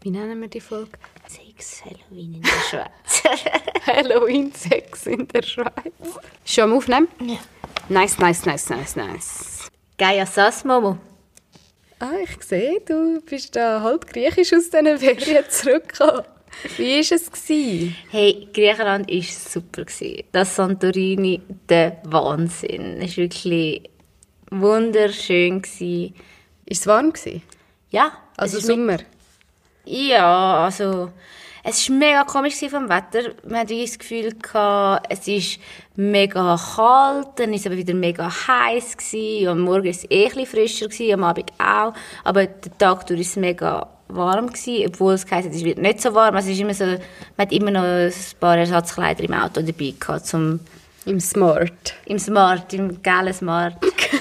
Wie nennen wir die Folge? Sex Halloween in der Schweiz. Halloween Sex in der Schweiz. Schon am Aufnehmen? Ja. Nice. Geil Sass, Momo. Ah, ich sehe, du bist da halb griechisch aus diesen Ferien zurückgekommen. Wie war es? Hey, Griechenland war super. Das Santorini, der Wahnsinn. Es war wirklich wunderschön. War es warm? Ja. Also Sommer? Ja, also es war mega komisch vom Wetter. Man hatte das Gefühl, es ist mega kalt, dann war es aber wieder mega heiß. Am Morgen war es ein bisschen frischer, am Abend auch. Aber der Tag durch war es mega warm, obwohl es heisst, es wird nicht so warm. Also es ist immer so, man hat immer noch ein paar Ersatzkleider im Auto dabei gehabt, Im Smart? Im geilen Smart.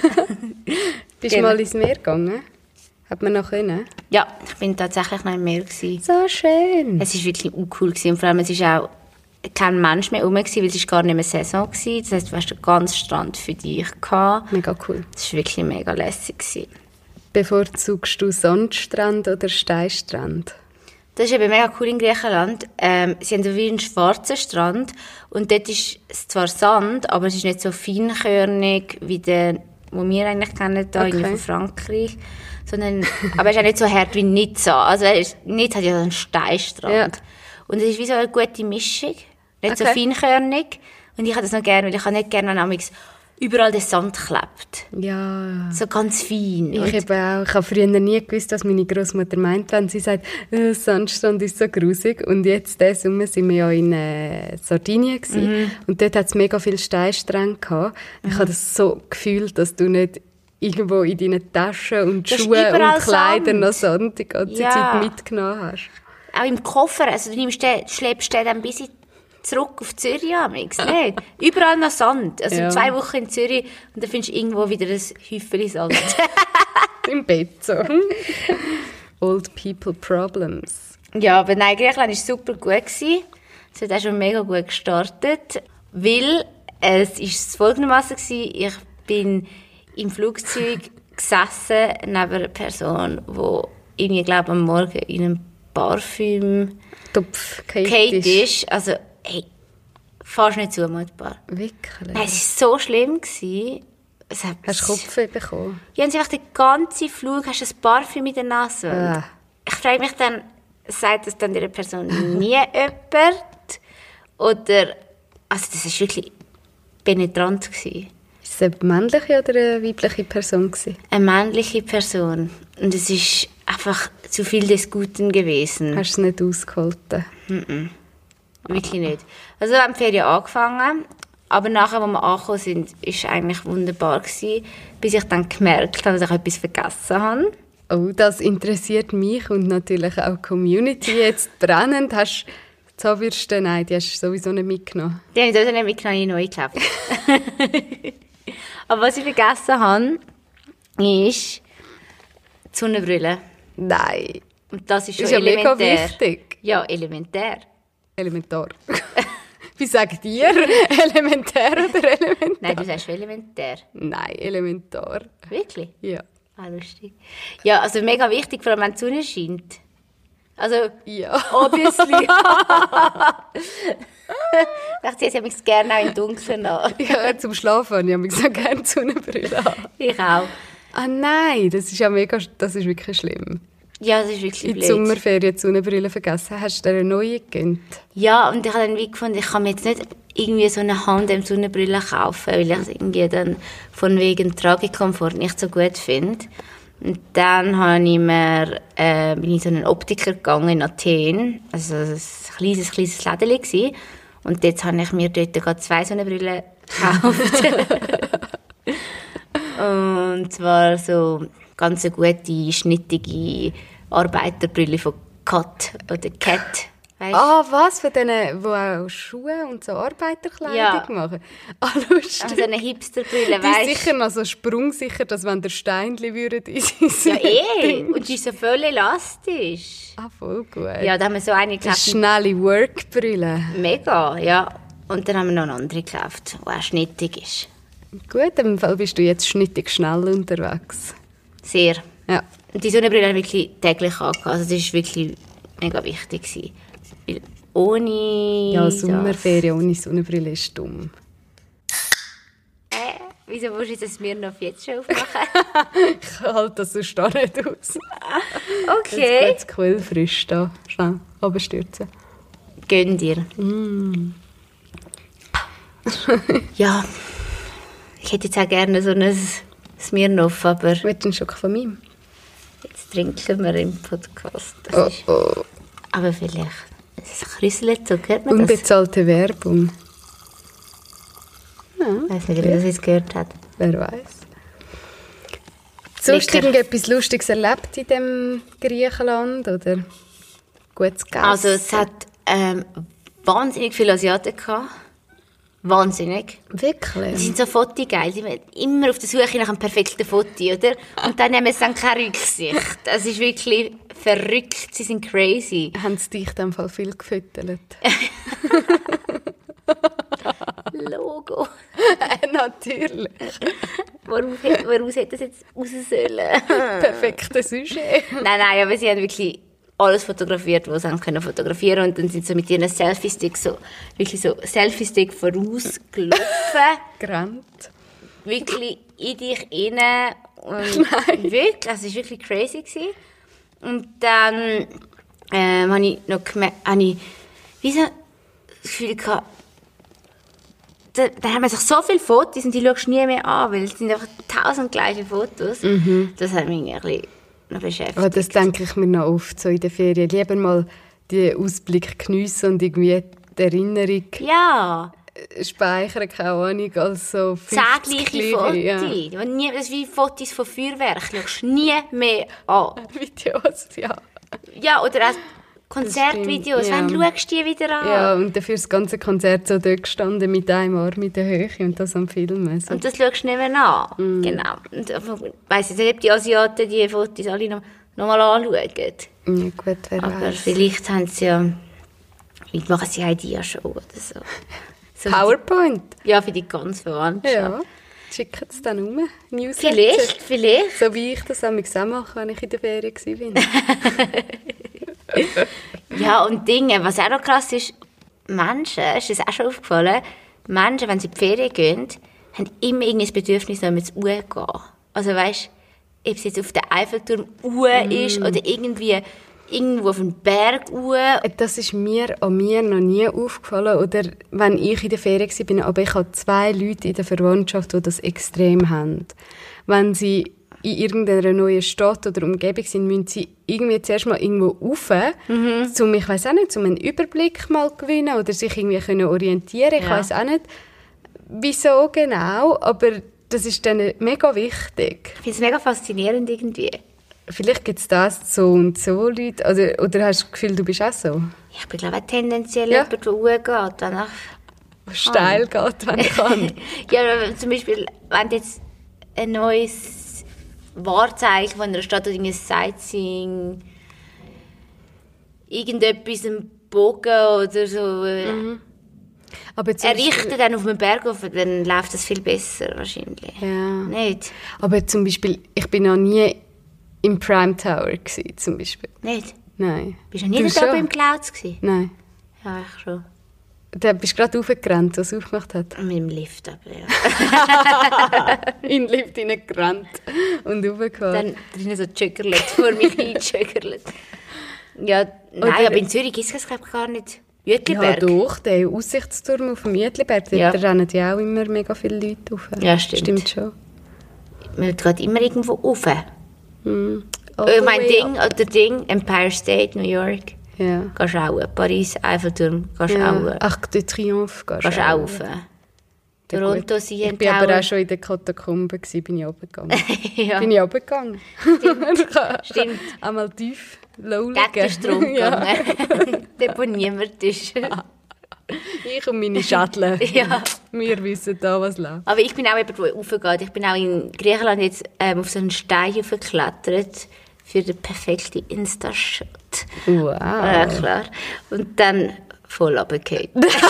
Bist du mal ins Meer gegangen? Hat man noch können? Ja, ich bin tatsächlich noch im Meer. So schön. Es war wirklich cool. Und vor allem, es war auch kein Mensch mehr rum, weil es gar nicht mehr Saison war. Das heisst, du hast den ganzen Strand für dich gehabt. Mega cool. Das war wirklich mega lässig. Bevorzugst du Sandstrand oder Steinstrand? Das ist eben mega cool in Griechenland. Sie haben so wie einen schwarzen Strand und dort ist es zwar Sand, aber es ist nicht so feinkörnig wie der, den wir eigentlich kennen, da von Frankreich. Aber es ist auch nicht so hart wie Nizza. Also Nizza hat ja so einen Steinstrand. Ja. Und es ist wie so eine gute Mischung. Nicht so feinkörnig. Und ich habe das noch gerne, weil ich habe nicht gerne, wenn überall der Sand klebt. Ja. So ganz fein. Ich habe früher nie gewusst, was meine Großmutter meint, wenn sie sagt, Sandstrand ist so grusig. Und jetzt, diesen Sommer, sind wir ja in Sardinien gewesen. Und dort hat es mega viele Steinstrände gehabt. Ich habe das so gefühlt, dass du nicht irgendwo in deinen Taschen und Schuhen und Kleidern noch Sand die ganze Zeit mitgenommen hast. Auch im Koffer, also du schleppst den dann ein bisschen zurück auf Zürich, nicht? Überall noch Sand. Also 2 Wochen in Zürich und dann findest du irgendwo wieder ein Häufchen Sand. Im Bett so. Old people problems. Ja, aber nein, Griechenland war super gut. Es hat auch schon mega gut gestartet, weil es ist folgendermaßen war, ich bin im Flugzeug gesessen neben einer Person, die irgendwie, glaube am Morgen in einem Parfüm gefallen ist. Also, hey, fast nicht zumutbar. Wirklich? Nein, es war so schlimm. Hast du Kopfweh bekommen? Ja, und einfach den ganzen Flug hast du ein Parfüm in der Nase. Ich frage mich dann, sagt das dann dieser Person nie jemand? Oder, also das war wirklich penetrant. War es eine männliche oder eine weibliche Person? Eine männliche Person. Und es ist einfach zu viel des Guten gewesen. Hast du es nicht ausgehalten? Wirklich nicht. Also wir haben die Ferien angefangen, aber nachher, als wir angekommen sind, war es eigentlich wunderbar gewesen, bis ich dann gemerkt habe, dass ich etwas vergessen habe. Oh, das interessiert mich und natürlich auch die Community jetzt brennend. Hast du Zahnbürste? Nein, die hast du sowieso nicht mitgenommen. Die habe ich sowieso nicht mitgenommen, neu gekauft. Aber was ich vergessen habe, ist die Sonnenbrille. Nein. Und das ist schon ist ja elementär. Mega wichtig. Ja, elementär. Elementar. Wie sagt ihr? Elementär oder elementar? Nein, du sagst schon elementär. Nein, elementar. Wirklich? Ja. Ah, lustig. Ja, also mega wichtig, vor allem wenn die Sonne scheint. Also, ja. Obviously. Ich ziehe es gerne auch im Dunkeln an. Ja, zum Schlafen habe ich so gerne die Sonnenbrille an. Ich auch. Ah nein, das ist wirklich schlimm. Ja, das ist wirklich blöd. In der Sommerferien die Sonnenbrille vergessen. Hast du dir eine neue gegönnt? Ja, und ich habe dann wie gefunden, ich kann mir jetzt nicht irgendwie so eine Hand-Sonnenbrille kaufen, weil ich es irgendwie dann von wegen Tragekomfort nicht so gut finde. Und dann bin ich in so einen Optiker gegangen in Athen. Also ein kleines Lädchen. Und jetzt habe ich mir dort gerade 2 Sonnenbrillen gekauft. Und zwar so ganz eine gute, schnittige Arbeiterbrille von Cat oder Cat. Weißt? Ah, was? Von denen, die auch Schuhe und so Arbeiterkleidung machen? Ah, lustig. Also eine Hipsterbrille, weißt du? Die ist sicher noch so sprungsicher, dass wenn der Steinchen würden in Ja, und die ist so voll elastisch. Ah, voll gut. Ja, da haben wir so eine gekauft. Eine schnelle Workbrille. Mega, ja. Und dann haben wir noch eine andere gekauft, die auch schnittig ist. Gut, im Fall bist du jetzt schnittig schnell unterwegs. Sehr. Ja. Und die Sonnenbrille habe ich wirklich täglich angehabt. Also das ist wirklich mega wichtig gewesen. Weil ohne... Ja, Sommerferien ohne Sonnenbrille ist dumm. Wieso willst du jetzt Smirnoff jetzt schon aufmachen? Ich halte das sonst auch nicht aus. Okay. Jetzt quellfrisch da. Schnell runterstürzen. Gönn dir. Ja, ich hätte jetzt auch gerne so ein Smirnoff, aber Willst du einen Schock von meinem? jetzt trinken wir im Podcast. Oh. Aber vielleicht es krüselt, so hört man das. Unbezahlte Werbung. Ich weiß nicht, ob ihr das jetzt gehört hat. Wer weiß. Sonst Lecker. irgendetwas Lustiges erlebt in dem Griechenland? Oder gutes Gegessen? Also es hat wahnsinnig viele Asiaten gehabt. Wahnsinnig. Die Wirklich? sind so fotogeil. Die sind immer auf der Suche nach einem perfekten Foto, oder? Und dann nehmen sie dann keine Rücksicht. Das ist wirklich verrückt. Sie sind crazy. Haben sie dich in dem Fall viel gefüttert? Logo. Natürlich. Woraus hätte das jetzt raus sollen? Perfektes Sujet. Nein, aber sie haben wirklich alles fotografiert, was sie können fotografieren. Und dann sind sie mit ihren Selfie-Stick wirklich so Selfie-Stick vorausgelaufen. Gerannt. Wirklich in dich rein. Und wirklich, also es war wirklich crazy gewesen. Und dann habe ich noch gemerkt, wie so das Gefühl gehabt, da haben wir sich so viele Fotos und die schaust du nie mehr an, weil es sind einfach 1000 gleiche Fotos. Das hat mich ein bisschen noch beschäftigt. Aber das denke ich mir noch oft so in der Ferien. Lieber mal den Ausblick geniessen und irgendwie die Erinnerung speichern, keine Ahnung, als so 10 gleiche Fotos. Ja. Das ist wie Fotos von Feuerwerk. Du schaust nie mehr an. Videos, ja. Ja, oder auch Konzertvideos. Ja. Wann schaust du die wieder an? Ja, und dafür das ganze Konzert so dort gestanden mit einem Arm in der Höhe und das am Filmen. So. Und das schaust du nicht mehr an. Genau. Und ich weiss nicht, ob die Asiaten die Fotos alle noch mal anschauen. Ja, gut, wer Aber weiß. vielleicht haben sie vielleicht machen sie eine Dia-Show oder so. PowerPoint? Ja, für die ganze Verwandtschaft. Ja. Schicken es dann um. Newsletter. Vielleicht. So wie ich das auch mache, wenn ich in der Ferien war. Ja, und Dinge, was auch noch krass ist, Menschen, ist das auch schon aufgefallen, Menschen, wenn sie in die Ferien gehen, haben immer irgendwie das Bedürfnis, noch zu Uhr gehen. Also weißt du, ob es jetzt auf der Eiffelturm Uhr ist oder irgendwo auf dem Berg Uhr. Das ist mir noch nie aufgefallen. Oder wenn ich in der Ferien war, aber ich habe 2 Leute in der Verwandtschaft, die das extrem haben. Wenn sie in irgendeiner neuen Stadt oder Umgebung sind, müssen sie irgendwie zuerst mal irgendwo rauf, um, ich weiss auch nicht, um einen Überblick mal gewinnen oder sich irgendwie können orientieren. Ich weiss auch nicht, wieso genau, aber das ist dann mega wichtig. Ich finde es mega faszinierend irgendwie. Vielleicht gibt es das so und so Leute, oder hast du das Gefühl, du bist auch so? Ich bin, glaube ich, tendenziell jemand, der Uhr geht. Danach steil geht, wenn ich kann. Ja, zum Beispiel, wenn du jetzt ein neues Wahrzeichen von einer Stadt oder ein Sightseeing, irgendetwas, ein Bogen oder so Aber errichten dann auf einem Berg auf, dann läuft das viel besser wahrscheinlich. Ja. Nicht? Aber zum Beispiel, ich bin noch nie im Prime Tower gewesen, zum Beispiel. Nicht? Nein. Bist du noch nie da oben im Clouds gewesen? Nein. Ja, ich schon. Da bist du gerade raufgerannt, was es aufgemacht hat. Mit dem Lift aber, ja. In den Lift hineingerannt und raufgefahren. Dann drinnen so jögerlet, vor mich hinjögerlet. Ja, nein, Oder- aber in Zürich gibt es das, glaube ich, gar nicht. Jütliberg? Ja, doch, der Aussichtsturm auf dem Jütliberg, da rennen ja auch immer mega viele Leute rauf. Ja, stimmt. Stimmt schon. Man geht immer irgendwo rauf. All Mein the way Ding, up. Empire State, New York, Ja. gehst du auch. Paris, Eiffelturm, gehst du Ja. auch. Arc de Triomphe gehst Gehst du auch rauf. Ja, Toronto, gut. CN Ich war aber Tower. auch schon in den Katakomben, bin ich runtergegangen. Ja. Bin ich runtergegangen. Stimmt. Einmal tief, low liegen. Gegen den Strom Ja. gegangen. Dort, wo niemand ist. Ich und meine Schädel. Ja. Wir wissen da, was läuft. Aber ich bin auch jemand, der raufgeht. Ich bin auch in Griechenland jetzt auf so einen Stein geklettert für den perfekten Insta-Shot. Wow. Ja, klar. Und dann voll runtergefallen.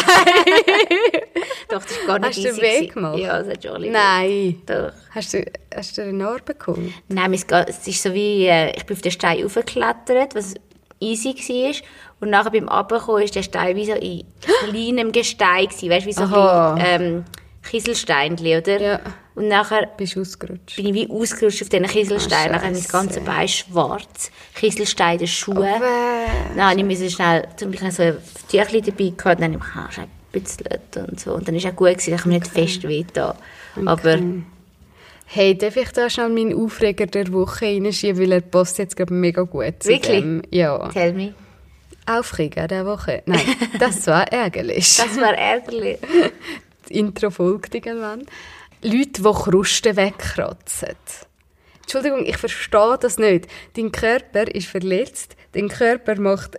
Doch, das ist gar nicht Hast du den easy Weg gewesen. gemacht? Ja, das hat schon alle Nein. Doch. Hast du eine Narbe bekommen? Nein, es ist so wie, ich bin auf den Stein raufgeklettert, was easy war. Und nachher beim Runterkommen war der Stein wie so in kleinem Gestein gewesen, weißt du, wie so ein Kieselsteinchen, oder? Ja. Und nachher bist du ausgerutscht. Bin ich wie ausgerutscht auf diesen Kieselstein. Nachher das ganze Bein schwarz. Kieselstein in den Schuhen. Dann musste ich schnell zum Beispiel so ein Tüchlein dabei gehabt. Dann habe ich ein bisschen und so. Und dann war es auch gut gewesen, dass ich mir nicht fest wehgetan. Aber hey, darf ich da schon meinen Aufreger der Woche reinschieben, weil er passt jetzt gerade mega gut zu wirklich? Dem. Ja. Tell me. Aufreger der Woche? Nein, das war ärgerlich. Das war ärgerlich. Das Intro folgt irgendwann. Leute, die Krusten wegkratzen. Entschuldigung, ich verstehe das nicht. Dein Körper ist verletzt, dein Körper macht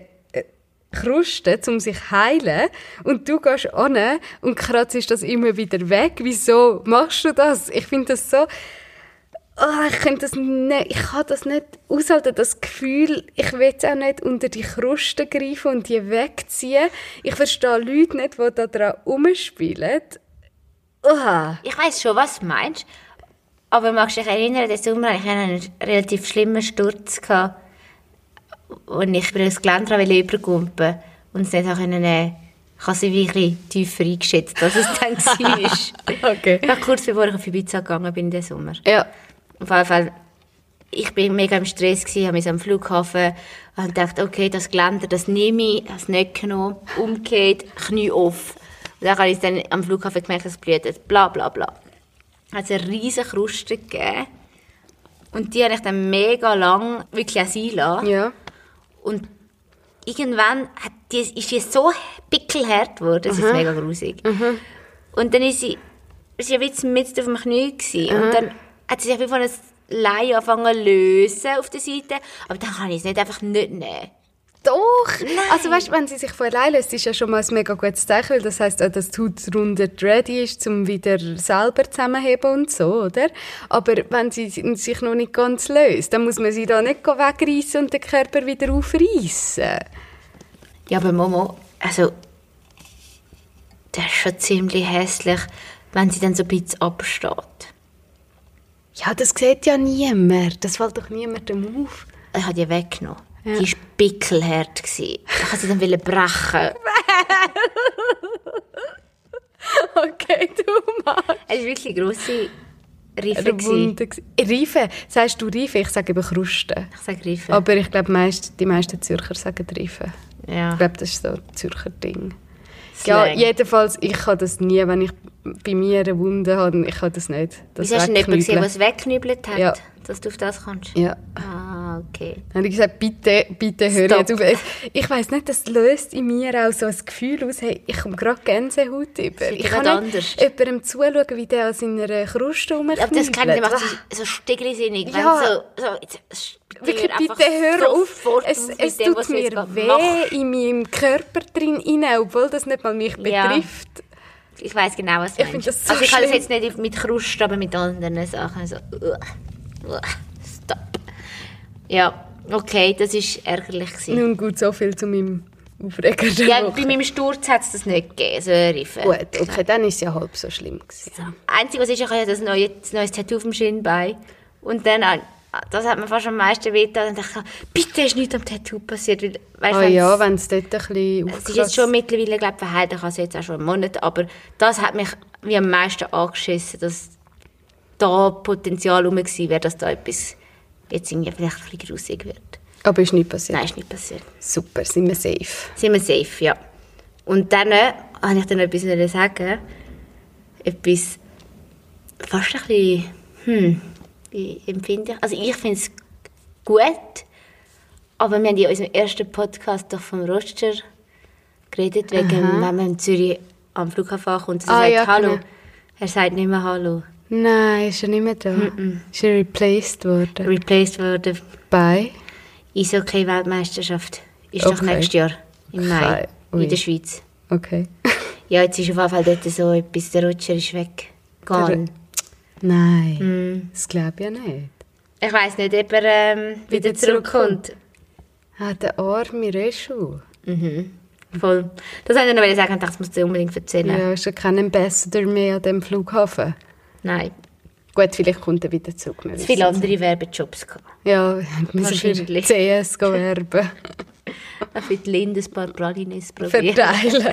Krusten, um sich zu heilen, und du gehst hin und kratzt das immer wieder weg. Wieso machst du das? Ich finde das so... ich kann das nicht aushalten, das Gefühl, ich will es auch nicht unter die Krusten greifen und die wegziehen. Ich verstehe Leute nicht, die da dran rumspielen. Ich weiss schon, was du meinst. Aber magst du dich erinnern, den Sommer hatte ich einen relativ schlimmen Sturz gehabt, und ich bin das Geländer übergumpen wollte und es nicht auch ich habe sie wie ein bisschen tiefer eingeschätzt, als es dann war. Okay. Ja, kurz bevor ich auf Ibiza gegangen bin, den Sommer. Ja. Auf jeden Fall, ich war mega im Stress, habe mich am Flughafen und dachte, okay, das Geländer, das nehme ich, habe es nicht genommen, umgekehrt, Knie auf. Und dann habe ich dann am Flughafen gemerkt, dass es blutet, bla bla bla. Es hat eine riesige Kruste gegeben und die habe ich dann mega lang wirklich sein lassen. Ja. Und irgendwann ist die so pickelhart geworden, das ist mega grusig. Und dann ist sie jetzt mit auf dem Knie gewesen. Und dann hat sie sich wie von einem Leih angefangen zu lösen auf der Seite. Aber dann kann ich es nicht einfach nicht nehmen. Doch! Nein. Also weißt, wenn sie sich von allein löst, ist ja schon mal ein mega gutes Zeichen, weil das heisst, dass die Haut ready ist, um wieder selber zusammenheben und so, oder? Aber wenn sie sich noch nicht ganz löst, dann muss man sie da nicht wegreißen und den Körper wieder aufreißen. Ja, aber Momo, also das ist schon ziemlich hässlich, wenn sie dann so ein bisschen absteht. Ja, das sieht ja niemand. Das fällt doch niemandem auf. Ich habe die weggenommen. Ja. Die war pickelhart. Ich wollte sie dann brechen. Okay, du Mann. Es war wirklich grosse Reife. Reife? Sagst du Reife? Ich sage eben Krusten. Ich sage Reife. Aber ich glaube, die meisten Zürcher sagen Reife. Ja. Ich glaube, das ist so ein Zürcher Ding. Ja, jedenfalls, ich kann das nie, wenn ich bei mir eine Wunde habe, ich kann das nicht. Wieso hast du nicht gesehen, was wegknübelt hat, ja, dass du auf das kannst? Ja. Ah, okay. Dann habe ich gesagt, bitte hör jetzt auf. Ich weiss nicht, das löst in mir auch so ein Gefühl aus, hey, ich komme gerade Gänsehaut über. Ich kann nicht jemandem zuschauen, wie der an seiner Kruste rumknüppelt. Ja, das kann ich, macht so stigli-sinnig. Ja. Wirklich, bitte hör auf. Es tut mir weh in meinem Körper drin, obwohl das nicht mal mich betrifft. Ich weiss genau, was du meinst. Das so also ich kann das jetzt nicht mit Kruste, aber mit anderen Sachen. So, stop. Ja, okay, das war ärgerlich. Nun gut, so viel zu meinem Aufreger. Ja, bei meinem Sturz hat es das nicht gegeben, so eine Reife. Gut, okay, dann war es ja halb so schlimm. So. Einzige, was ist, ich habe das neues Tattoo auf dem Schienbein. Und dann, das hat mir fast am meisten wehgetan. Und dachte ich, bitte ist nichts am Tattoo passiert. Weil, weißt, ja, wenn es dort ein bisschen aufkratzt. Es ist jetzt schon mittlerweile, glaube ich, verheilt. Ich habe es jetzt auch schon einen Monat. Aber das hat mich wie am meisten angeschissen, dass da Potenzial rum gewesen wäre, dass da etwas jetzt irgendwie vielleicht ein bisschen grusig wird. Aber ist nicht passiert? Nein, ist nicht passiert. Super, sind wir safe? Sind wir safe, ja. Und dann wollte ich dann etwas sagen. Etwas fast ein bisschen, wie empfinde ich? Also ich finde es gut, aber wir haben in unserem ersten Podcast doch vom Roger geredet, wegen, wenn man in Zürich am Flughafen ankommt und er sagt Hallo. Genau. Er sagt nicht mehr Hallo. Nein, ist er nicht mehr da. Ist er replaced worden? Replaced worden. Bei? Eishockey-Weltmeisterschaft. Ist doch nächstes Jahr im Mai in der Schweiz. Okay. Ja, jetzt ist auf jeden Fall dort so etwas, der Roger ist weg. Gone. Nein, das glaube ich ja nicht. Ich weiss nicht, ob er wieder zurückkommt. Der arme Reschu. Voll. Das wollte ich noch sagen, ich dachte, das musst du unbedingt erzählen. Ja, ist ja kein Ambassador mehr an diesem Flughafen. Nein. Gut, vielleicht kommt er wieder zurück. Es viele andere Werbejobs gehabt. Ja, müssen für CS werben. Für die Linde ein paar Pralines probieren. Verteilen.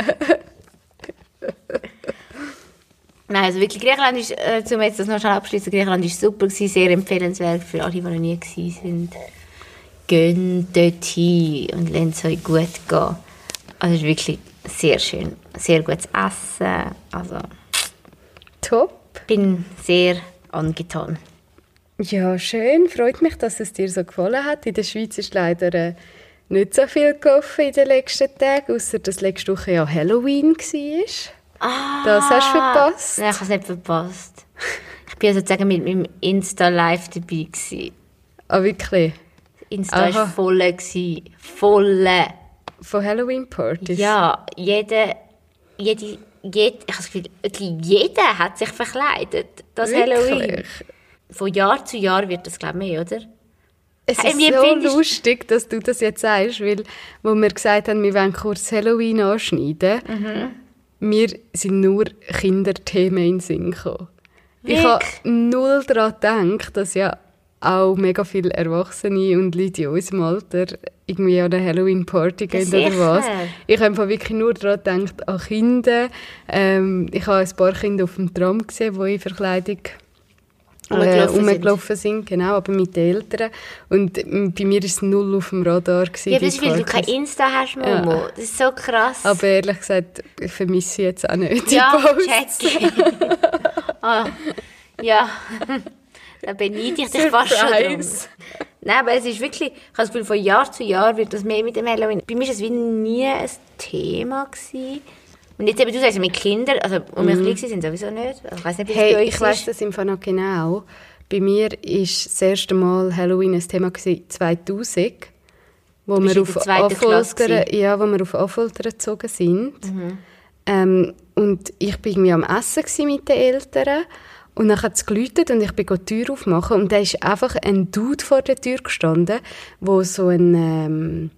Nein, also wirklich, Griechenland ist, um jetzt das noch schnell abschließen, Griechenland ist super gewesen, sehr empfehlenswert für alle, die noch nie gewesen sind. Geht dort hin und lasst es euch gut gehen. Also es ist wirklich sehr schön, sehr gutes Essen, also top. Bin sehr angetan. Ja, schön. Freut mich, dass es dir so gefallen hat. In der Schweiz ist leider nicht so viel gelaufen in den letzten Tagen, außer dass letzte Woche ja Halloween war. Das hast du verpasst. Nein, ich habe es nicht verpasst. Ich war sozusagen mit meinem Insta-Live dabei gewesen. Ah, wirklich? Insta war voll. Voll. Von Halloween-Partys? Ja, ich habe das Gefühl, wirklich jeder hat sich verkleidet. Das wirklich? Halloween. Von Jahr zu Jahr wird das, glaube ich, mehr, oder? Es ist so lustig, dass du das jetzt sagst, weil, wo wir gesagt haben, wir wollen kurz Halloween anschneiden, mir sind nur Kinderthemen in den Sinn gekommen. Ich habe null daran gedacht, dass ja auch mega viele Erwachsene und Leute in unserem Alter irgendwie an eine Halloween-Party gehen oder was. Ich habe wirklich nur daran gedacht, an Kinder. Ich habe ein paar Kinder auf dem Tram gesehen, die in Verkleidung rumgelaufen sind, genau, aber mit den Eltern. Und bei mir war es null auf dem Radar. Ja, das ist, weil du kein Insta hast, Momo. Ja. Das ist so krass. Aber ehrlich gesagt, ich vermisse sie jetzt auch nicht. Ja, check. Ja, da beneide ich dich fast schon drum. Nein, aber es ist wirklich, ich habe das Gefühl, von Jahr zu Jahr wird das mehr mit dem Halloween. Bei mir war es wie nie ein Thema gewesen. Und jetzt eben, du sagst mit Kindern, also um mich klein sind sowieso nicht. Ich weiss nicht, wie es bei euch ist. Ich weiss das im Fall noch genau. Bei mir war das erste Mal Halloween ein Thema 2000, wo wir auf Affolter gezogen sind. Und ich war irgendwie am Essen mit den Eltern. Und dann hat es geläutet und ich bin die Tür aufmachen. Und da ist einfach ein Dude vor der Tür gestanden, der so ein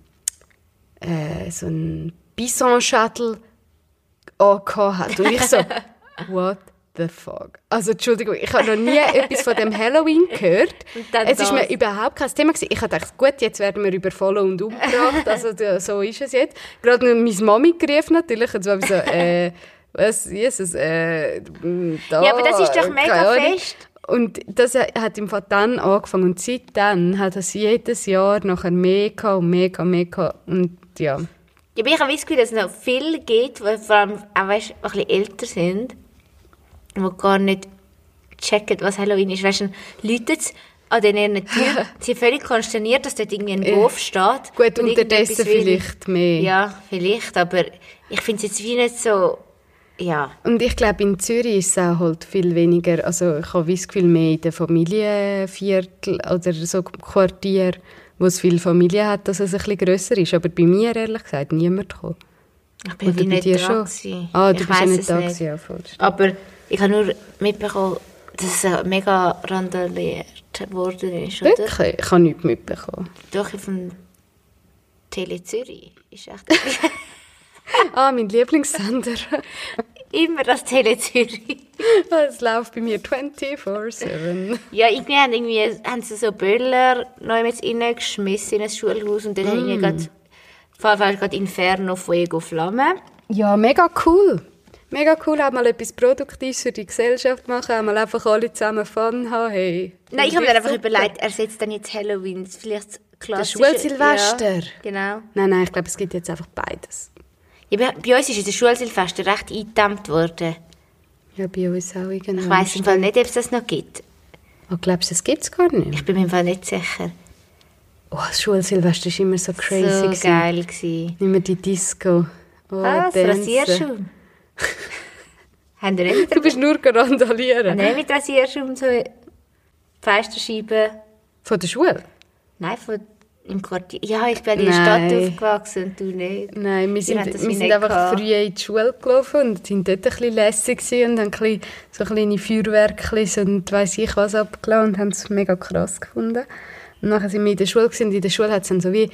Bison-Schädel hat. Und ich so, what the fuck? Also, Entschuldigung, ich habe noch nie etwas von dem Halloween gehört. Es war mir überhaupt kein Thema gewesen. Ich habe gedacht, gut, jetzt werden wir überfallen und umgebracht. Also, so ist es jetzt. Gerade noch meine Mami gerufen natürlich. Jetzt war ich so, was, Jesus, da. Ja, aber das ist doch mega fest. Und das hat im Fall dann angefangen. Und seitdem hat es jedes Jahr nachher mehr gehabt und mehr gehabt. Und ja. Ja, aber ich habe das Gefühl, dass es noch viele gibt, die vor allem auch ein bisschen älter sind, die gar nicht checken, was Halloween ist. Weißt du, Leute an ihren Türen sind völlig konsterniert, dass dort irgendwie ein Wurf steht. Gut, unterdessen vielleicht mehr. Ja, vielleicht, aber ich finde es jetzt wie nicht so, ja. Und ich glaube, in Zürich ist es auch halt viel weniger, also ich habe das Gefühl, mehr in den Familienviertel oder so Quartier, wo es viele Familien hat, dass es ein bisschen grösser ist. Aber bei mir, ehrlich gesagt, niemand gekommen. Ich bin wie nicht da gewesen. Ah, du bist ja nicht da gewesen. Ja, aber ich habe nur mitbekommen, dass es mega randaliert worden ist, oder? Wirklich? Ich habe nichts mitbekommen. Doch, auf dem Tele Zürich ist echt... mein Lieblingssender. Immer das Tele Zürich. Das läuft bei mir 24/7. Ja, irgendwie haben sie so Böller noch jetzt reingeschmissen in ein Schulhaus und dann haben wir gerade Inferno, Fuego, Flamme. Ja, mega cool. Mega cool, auch mal etwas Produktives für die Gesellschaft machen, auch mal einfach alle zusammen Fun haben. Hey, nein, ich habe mir einfach überlegt, ersetzt dann jetzt Halloween, vielleicht klassisch. Der Schulsilvester? Ja, genau. Nein, ich glaube, es gibt jetzt einfach beides. Ja, bei uns ist der Schulsilvester recht eingedämmt worden. Ja, bei uns auch irgendwie. Ich weiss im Fall nicht, ob es das noch gibt. Oh, glaubst du, das gibt es gar nicht? Ich bin mir im Fall nicht sicher. Oh, das Schulsilvester war immer so crazy. So geil gewesen. Nicht mehr die Disco. Oh, das Rasierschaum. Du bist nur randalieren. Haben wir mit Rasierschaum so Fensterscheiben? Von der Schule? Nein, im Quartier. Ja, ich bin in der Stadt aufgewachsen und du nicht. Nein, wir sind einfach früh in die Schule gelaufen und sind dort ein bisschen lässig und haben so kleine Feuerwerke und weiss ich was abgelassen und haben es mega krass gefunden. Und nachher sind wir in der Schule und in der Schule hat es dann so wie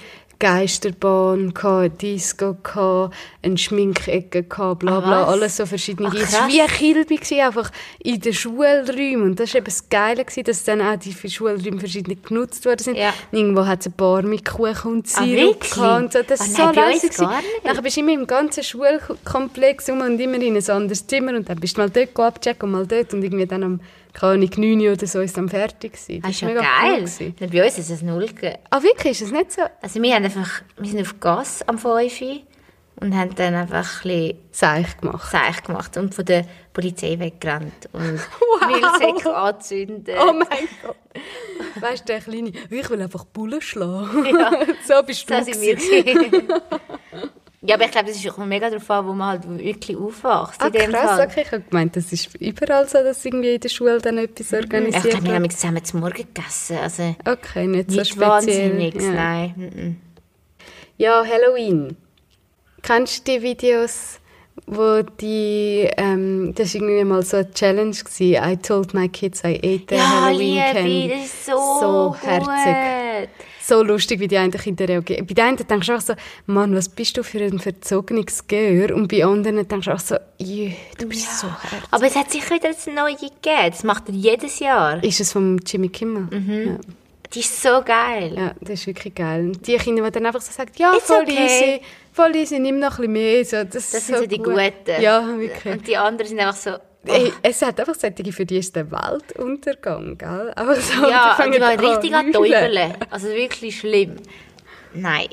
Geisterbahn, eine Disco, eine Schminkecke, bla bla, alles so verschiedene. Es war wie ein Kilby, einfach in den Schulräumen. Und das war eben das Geile, dass dann auch die Schulräume verschiedene genutzt worden sind. Ja. Irgendwo hat es ein Bar mit Kuchen und Sirup gehabt und so. Das war so lässig. Dann bist du immer im ganzen Schulkomplex und immer in ein anderes Zimmer und dann bist du mal dort abchecken und mal dort und irgendwie dann am 9 oder so ist dann fertig gewesen. Das ist ja geil. Cool. Bei uns ist es 0 gegeben. Ah, wirklich? Ist es nicht so? Also wir sind auf Gas am 5 und haben dann einfach ein bisschen Seich gemacht und von der Polizei weggerannt und Müllsäcke anzünden. Oh mein Gott. Weißt du, der Kleine, ich will einfach Bullen schlagen. Ja. So bist du. So sind wir. Ja, aber ich glaube, das ist auch mega darauf an, wo man halt wirklich aufwachst. Krass, okay. Ich habe gemeint, das ist überall so, dass irgendwie in der Schule dann etwas organisiert wird. Ich glaube, wir haben zusammen zum Morgen gegessen. Also okay, nicht so speziell. Wahnsinnig, ja. Nein. Ja, Halloween. Kennst du die Videos, wo die, das war irgendwie mal so eine Challenge gewesen, I told my kids I ate the Halloween candy. Das ist so herzig. So lustig, wie die einen Kinder reagieren. Bei den einen denkst du auch so, Mann, was bist du für ein verzogenes Gehör? Und bei anderen denkst du auch so, du bist so herzig. Aber es hat sicher wieder das Neue gegeben. Das macht er jedes Jahr. Ist es vom Jimmy Kimmel? Mhm. Ja. Die ist so geil. Ja, das ist wirklich geil. Und die Kinder, die dann einfach so sagen, ja, voll easy, nimm noch ein bisschen mehr. So, das sind so die Guten. Ja, wirklich. Und die anderen sind einfach so... Hey, es hat einfach solche, für die ist der Weltuntergang, gell? Aber so, ja, die waren richtig an Täubeln. Also wirklich schlimm. Nein.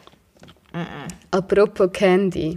Apropos Candy.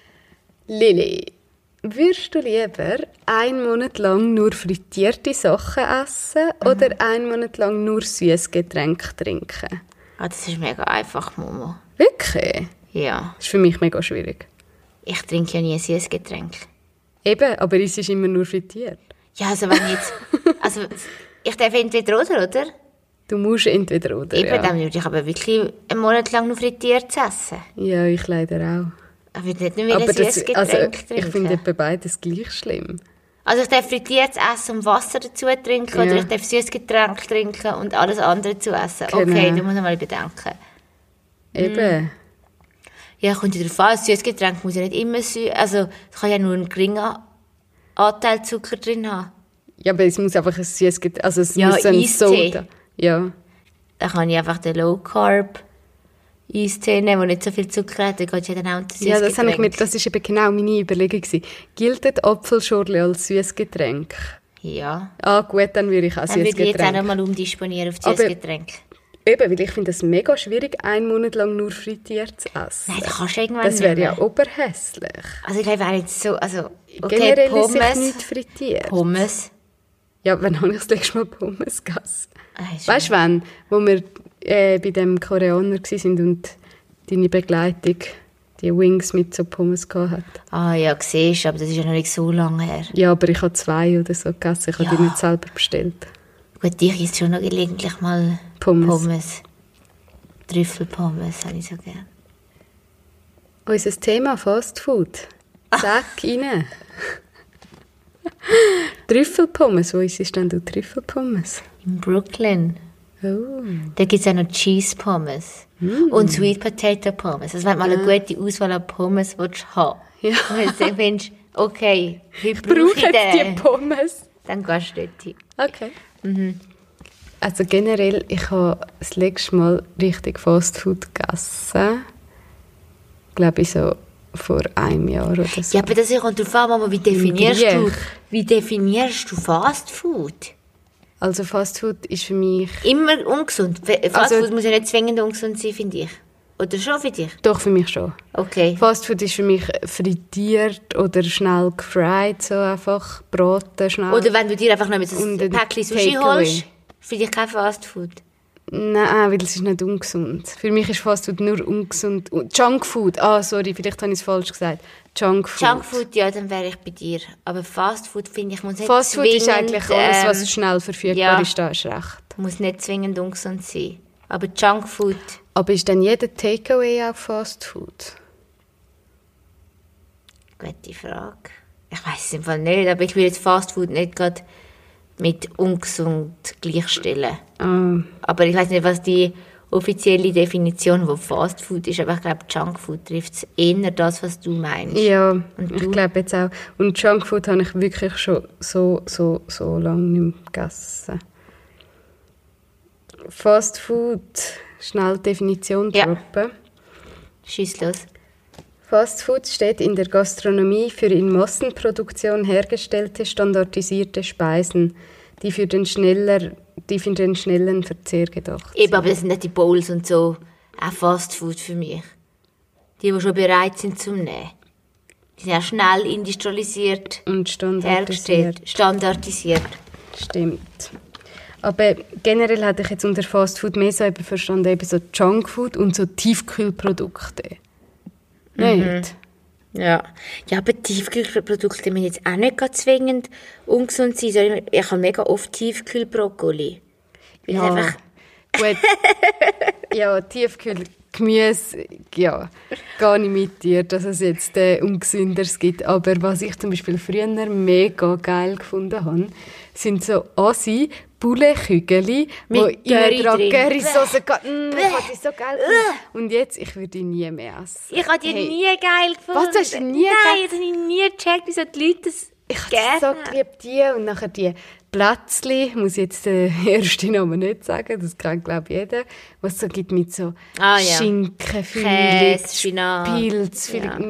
Lili, würdest du lieber 1 Monat lang nur frittierte Sachen essen oder 1 Monat lang nur süßes Getränk trinken? Das ist mega einfach, Momo. Wirklich? Ja. Das ist für mich mega schwierig. Ich trinke ja nie ein süßes Getränk. Eben, aber es ist immer nur frittiert. Ja, also wenn jetzt... Also, ich darf entweder oder? Du musst entweder oder, Eben, dann würde ich aber wirklich 1 Monat lang nur frittiert essen. Ja, ich leider auch. Ich würde nicht mehr ein süßes Getränk trinken. Ich finde beides gleich schlimm. Also ich darf frittiertes essen und Wasser dazu trinken oder ich darf süßes Getränk trinken und alles andere dazu essen. Genau. Okay, da muss ich mal bedenken. Eben. Ja, kommt ja darauf an, ein süßes Getränk muss ja nicht immer süß, also es kann ja nur einen geringen Anteil Zucker drin haben. Ja, aber es muss einfach ein süßes Getränk, also es muss ein Soda. Ja. Dann kann ich einfach den Low Carb Eistee nehmen, der nicht so viel Zucker hat, dann geht ja dann auch ein süßes Getränk. Ja, das war eben genau meine Überlegung gewesen. Gilt Apfelschorle als süßes Getränk? Ja. Ah gut, dann würde ich auch süßes Getränk. Dann würde ich jetzt auch nochmal umdisponieren auf süßes Getränk. Eben, weil ich finde es mega schwierig, 1 Monat lang nur frittiert zu essen. Nein, das kannst du irgendwann Das wäre ja oberhässlich. Also ich glaube auch nicht so, also okay, generell Pommes. Ist nicht frittiert. Pommes. Ja, wann habe ich das letzte Mal Pommes gegessen? Weißt du wann? Wo wir bei dem Koreaner waren und deine Begleitung die Wings mit so Pommes hatte. Ah ja, siehst du, aber das ist ja noch nicht so lange her. Ja, aber ich habe 2 oder so gegessen. Ich habe die nicht selber bestellt. Gut, ich esse schon noch gelegentlich mal Pommes. Trüffelpommes habe ich so gerne. Unser Thema Fast Food. Sag rein. Trüffelpommes. Wo ist denn du Trüffelpommes? In Brooklyn. Oh. Da gibt es auch noch Cheese Pommes. Und Sweet Potato Pommes. Also wenn du mal eine gute Auswahl an Pommes haben willst. Ja. Wenn du denkst, okay, wie brauche ich die Pommes? Dann gehst du dort hin. Okay. Mhm. Also generell, ich habe das letzte Mal richtig Fastfood gegessen. Glaube ich so vor einem Jahr oder so. Ja, aber das kommt darauf an, Mama, wie definierst du Fastfood? Also Fastfood ist für mich... Immer ungesund. Fastfood muss ja nicht zwingend ungesund sein, finde ich. Oder schon für dich? Doch, für mich schon. Okay. Fastfood ist für mich frittiert oder schnell gefried, so einfach braten schnell. Oder wenn du dir einfach noch mit ein Päckchen Sushi holst, finde ich kein Fastfood. Nein, weil es ist nicht ungesund. Für mich ist Fastfood nur ungesund. Junkfood, sorry, vielleicht habe ich es falsch gesagt. Junkfood, ja, dann wäre ich bei dir. Aber Fastfood, finde ich, muss nicht Fastfood zwingend... Fastfood ist eigentlich alles, was schnell verfügbar ist, da ist recht. Muss nicht zwingend ungesund sein. Aber Junkfood... Aber ist dann jeder Takeaway auch Fastfood? Gute Frage. Ich weiß es im Fall nicht, aber ich will jetzt Fastfood nicht gerade mit ungesund gleichstellen. Aber ich weiß nicht, was die offizielle Definition, die Fastfood ist, aber ich glaube, Junkfood trifft es eher das, was du meinst. Ja, ich glaube jetzt auch. Und Junkfood habe ich wirklich schon so lange nicht mehr gegessen. Fastfood, schnell die Definition droppen. Schieß los. Fastfood steht in der Gastronomie für in Massenproduktion hergestellte, standardisierte Speisen, die für den schnellen Verzehr gedacht sind. Eben, aber das sind nicht die Bowls und so. Auch Fastfood für mich. Die schon bereit sind zum Nehmen. Die sind auch schnell industrialisiert und hergestellt. Standardisiert. Stimmt. Aber generell hätte ich jetzt unter Fastfood mehr so eben verstanden, eben so Junkfood und so Tiefkühlprodukte. Nicht? Ja, aber Tiefkühlprodukte müssen jetzt auch nicht ganz zwingend ungesund sein. Ich habe mega oft Tiefkühlbrokkoli. Ja, einfach gut. Ja, Tiefkühlgemüse, ja, gar nicht mit dir, dass es jetzt Ungesünderes gibt. Aber was ich zum Beispiel früher mega geil gefunden habe, sind so Asi-Poulet-Kügeli, die in einer Currysauce gehen. Ich fand die so geil gefunden. Und jetzt, ich würde die nie mehr essen. Ich habe die nie geil gefunden. Was, hast du nie geil? Nein, das habe ich nie gecheckt, wieso die Leute das gerne. Ich habe so geliebt, die und nachher die Plätzli, muss ich jetzt den ersten Namen nicht sagen, das kennt glaube ich jeder, was es so gibt mit so Schinken, Käse, Pilz,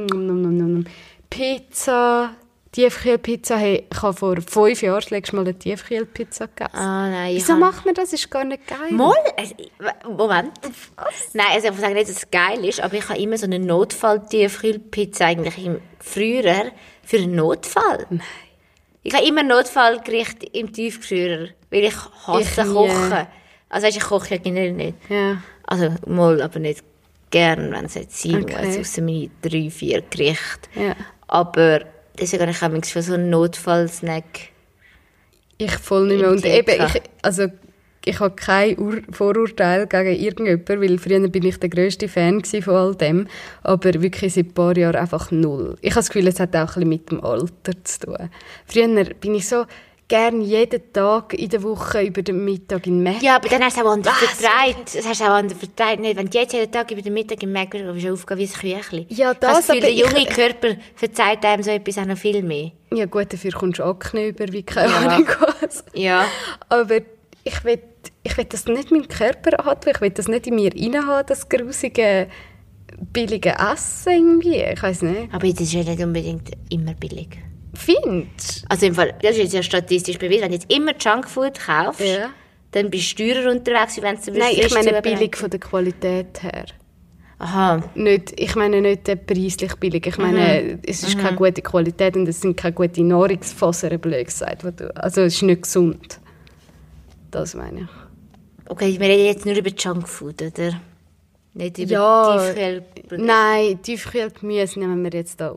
Pizza, Tiefkühlpizza. Hey, ich habe vor 5 Jahren das letzte Mal eine Tiefkühlpizza gegessen. Nein, wieso macht man das? Das ist gar nicht geil. Mal? Moment. Was? Nein, also ich sage nicht, dass es geil ist, aber ich habe immer so eine Notfall-Tiefkühlpizza eigentlich früher für einen Notfall. Nein. Ich habe immer Notfallgericht im Tiefkühler, weil ich hasse Kochen. Also ich koche ja generell nicht. Ja. Also mal, aber nicht gern, wenn es jetzt sein muss, außer meine 3-4 Gerichte. Ja. Aber deswegen habe ich manchmal für so einen Notfallsnack. Ich voll nicht mehr. Und eben, ich habe kein Vorurteil gegen irgendjemanden, weil früher bin ich der grösste Fan von all dem, aber wirklich seit ein paar Jahren einfach null. Ich habe das Gefühl, es hat auch ein bisschen mit dem Alter zu tun. Früher bin ich so gerne jeden Tag in der Woche über den Mittag in Mac. Ja, aber dann hast du auch anders vertreibt. Das hast du auch anders vertreibt. Nicht, wenn du jetzt jeden Tag über den Mittag in Mac bist, bist du aufgehen wie ein Küchli. Ja, das aber der junge Körper verzeiht einem so etwas auch noch viel mehr. Ja gut, dafür kommst du Akne über, wie keine Ahnung was. Ja. Aber ich will das nicht in meinem Körper haben, ich will das nicht in mir reinhaben, das grusige, billige Essen irgendwie, ich weiss nicht. Aber das ist ja nicht unbedingt immer billig. Findest du? Also im Fall, das ist jetzt ja statistisch bewiesen, wenn du jetzt immer Junkfood kaufst, dann bist du teurer unterwegs, wenn du Nein, ich meine billig von der Qualität her. Aha. Ich meine nicht preislich billig, ich meine, es ist keine gute Qualität und es sind keine guten Nahrungsfasern, blöd gesagt. Also es ist nicht gesund. Das meine ich. Okay, wir reden jetzt nur über Junkfood, oder? Nicht über Tiefkühlprodukte. Nein, Tiefkühlgemüse nehmen wir jetzt da aus.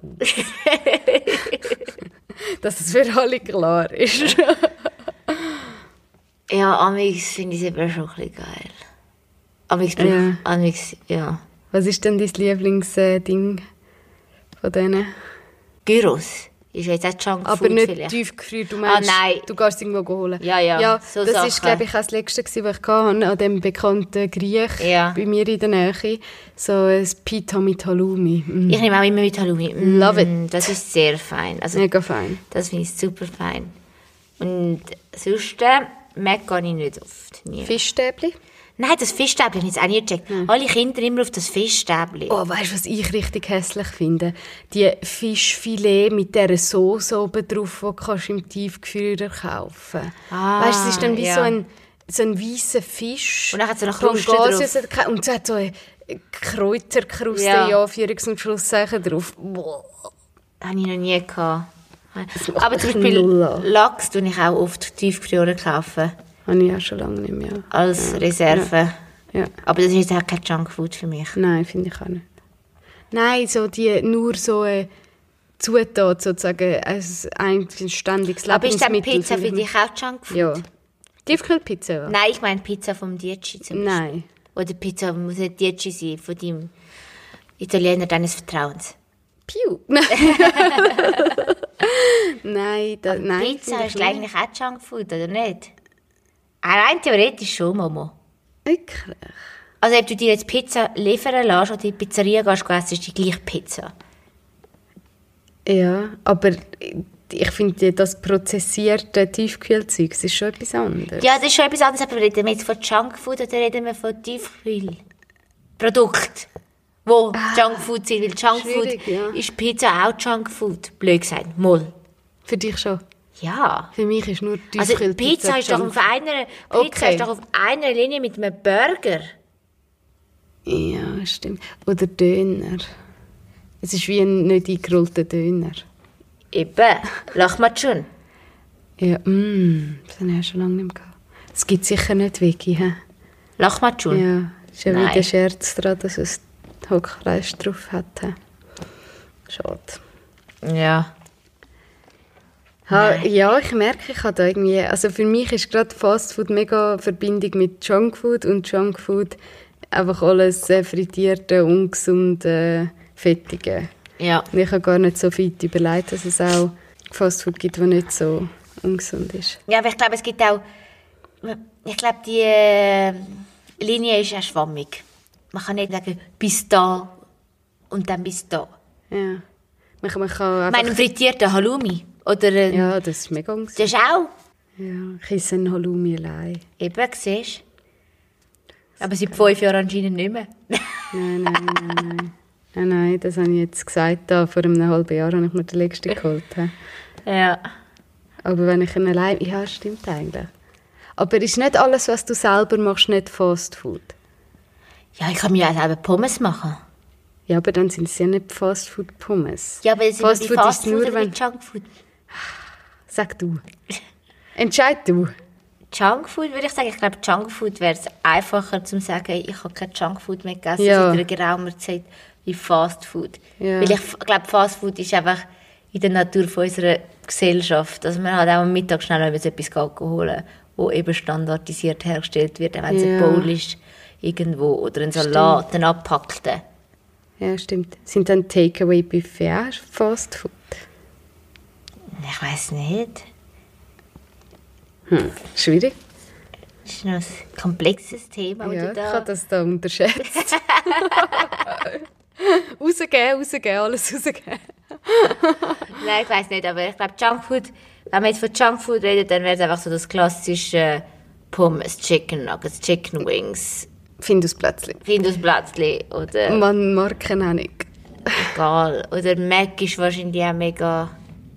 Dass es für alle klar ist. Ja, amigs finde ich es eben schon ein bisschen geil. Amigs, ja. Was ist denn dein Lieblingsding von denen? Gyros. Ist jetzt auch Junkfood aber nicht vielleicht. Tiefgefriert, du meinst, nein. Du gehst irgendwo holen. Ja, so das Sachen. Ist, glaube ich, auch das Letzte, was ich hatte, an dem bekannten Griech bei mir in der Nähe. So ein Pita mit Halloumi. Ich nehme auch immer mit Halloumi. Love it. Das ist sehr fein. Also, mega fein. Das finde ich super fein. Und sonst Mac gehe ich nicht oft. Nie. Fischstäbli? Nein, das Fischstäbli habe ich jetzt auch nie gecheckt. Alle Kinder immer auf das Fischstäbli. Oh, weißt du, was ich richtig hässlich finde? Die Fischfilet mit dieser Sauce oben drauf, die kannst du im Tiefkühler kaufen. Weißt du, es ist dann wie so ein weißer Fisch. Und dann hat es so eine Kruste drauf. Und es hat so eine Kräuterkruste, Anführungs- und Schlusszeichen drauf. Boah. Das habe ich noch nie gehabt. Aber zum Beispiel Lachs kaufe ich auch oft tiefgefroren kaufen. Habe ich auch schon lange nicht mehr. Als Reserve. Ja. Aber das ist auch kein Junkfood für mich. Nein, finde ich auch nicht. Nein, so die nur so Zutat sozusagen, ein ständiges Lebensmittel. Aber ist dann Pizza für dich auch Junkfood? Ja. Tiefkühlpizza? Ja. Nein, ich meine Pizza vom Dietschi zum Beispiel. Nein. Oder Pizza muss nicht Dietschi sein, von deinem Italiener deines Vertrauens. Piu! Nein, nein. Pizza ist eigentlich auch Junkfood, oder nicht? Rein theoretisch schon, Mama. Wirklich? Also ob du dir jetzt Pizza liefern lässt oder in die Pizzeria gehst, essen, ist die gleiche Pizza. Ja, aber ich finde, das prozessierte Tiefkühlzeug, das ist schon etwas anderes. Ja, das ist schon etwas anderes, aber reden wir jetzt von Junkfood oder reden wir von Tiefkühlprodukt? Wo Junkfood sind, weil Junkfood ist Pizza auch Junkfood. Blöd gesagt, Moll. Für dich schon? Ja. Für mich ist nur Tiefkühlpizza. Also Pizza ist doch auf einer Linie mit einem Burger. Ja, stimmt. Oder Döner. Es ist wie ein nicht eingerollter Döner. Eben, lach mal schon. Ja, das habe ich schon lange nicht mehr gehabt. Es gibt sicher nicht Vicky, hä? Lach mal schon. Ja, ist ja wieder Scherz dran, dass es Hockfleisch drauf hat. He? Schade. Ja. Ja, ich merke, ich habe da irgendwie... Also für mich ist gerade Fastfood mega Verbindung mit Junkfood und Junkfood einfach alles frittierte, ungesunde, fettige. Ja. Und ich habe gar nicht so weit überlegt, dass es auch Fastfood gibt, das nicht so ungesund ist. Ja, aber ich glaube, es gibt auch... Ich glaube, die Linie ist auch schwammig. Man kann nicht sagen, bis da und dann bis da. Ja. Man kann einfach... Einen frittierten Halloumi. Oder ja, das ist mega ungesund. Das ist auch... Ja, ich esse einen Halloumi allein. Eben, siehst du. Aber seit 5 Jahren anscheinend nicht mehr. Nein, das habe ich jetzt gesagt. Da, vor einem halben Jahr habe ich mir den letzten geholt. Ja. Aber wenn ich ihn allein... Ja, stimmt eigentlich. Aber ist nicht alles, was du selber machst, nicht Fastfood? Ja, ich kann mir ja selber Pommes machen. Ja, aber dann sind es ja nicht Fastfood-Pommes. Ja, aber es ist Fastfood nur, oder wenn... Junkfood? Sag du. Entscheid du. Junkfood würde ich sagen. Ich glaube, Junkfood wäre es einfacher zu sagen, ich habe kein Junkfood mehr gegessen Ja. seit einer geraumer Zeit wie Fastfood. Ja. Weil ich glaube, Fastfood ist einfach in der Natur von unserer Gesellschaft. Also man hat auch am Mittag schnell etwas holen, wo eben standardisiert hergestellt wird, auch wenn es ein Bowl ist irgendwo oder ein Salat, ein abpackten. Ja, stimmt. Sind dann Takeaway-Buffet auch Fastfood? Ich weiss nicht. Schwierig. Das ist noch ein komplexes Thema. Ja, Da. ich habe das da unterschätzt. rausgeben, alles rausgeben. Nein, ich weiss nicht, aber ich glaube, Junkfood, wenn man jetzt von Junkfood redet, dann wäre es einfach so das klassische Pommes, Chicken Nuggets, Chicken Wings, Findus-Plätzli oder... Man Markennennung. Egal. Oder Mac ist wahrscheinlich auch mega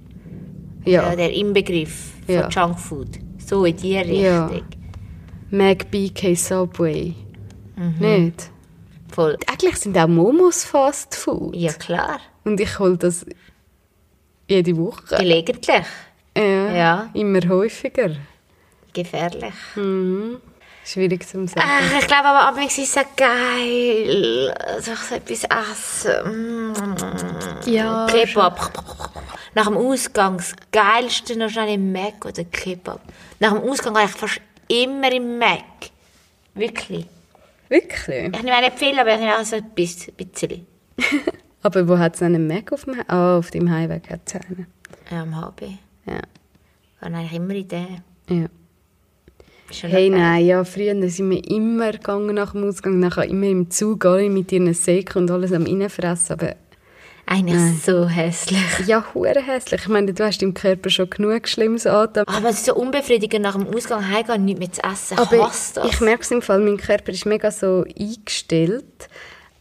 der Inbegriff von Junkfood. So in die Richtung. Ja. Mac, BK, Subway. Nicht? Voll. Eigentlich sind auch Momos Fast Food. Ja, klar. Und ich hole das jede Woche. Gelegentlich. Ja. Immer häufiger. Gefährlich. Schwierig zu sagen. Ich glaube aber, ab ist es so geil. So etwas essen. Ja. Kebab. Nach dem Ausgang das Geilste noch schnell im Mac oder Kebab. Nach dem Ausgang gehe ich fast immer im Mac. Wirklich. Wirklich? Ich nehme nicht viel, aber ich nehme auch so ein bisschen. Aber wo hat es einen Mac auf dem auf dem Heimweg? Hat es einen? Ja, am HB. Ja. Ich gehe eigentlich immer in den. Ja. Schon Hey, noch geil. nein, ja, früher sind wir immer gegangen nach dem Ausgang, nachher immer im Zug, alle mit ihren Säcken und alles am Reinfressen, aber... Eigentlich so hässlich. Ja, hure hässlich. Ich meine, du hast im Körper schon genug Schlimmes an. Aber es ist so unbefriedigend, nach dem Ausgang heimgehen, nichts mehr zu essen. Aber Ich hasse das. ich merke es im Fall, mein Körper ist mega so eingestellt.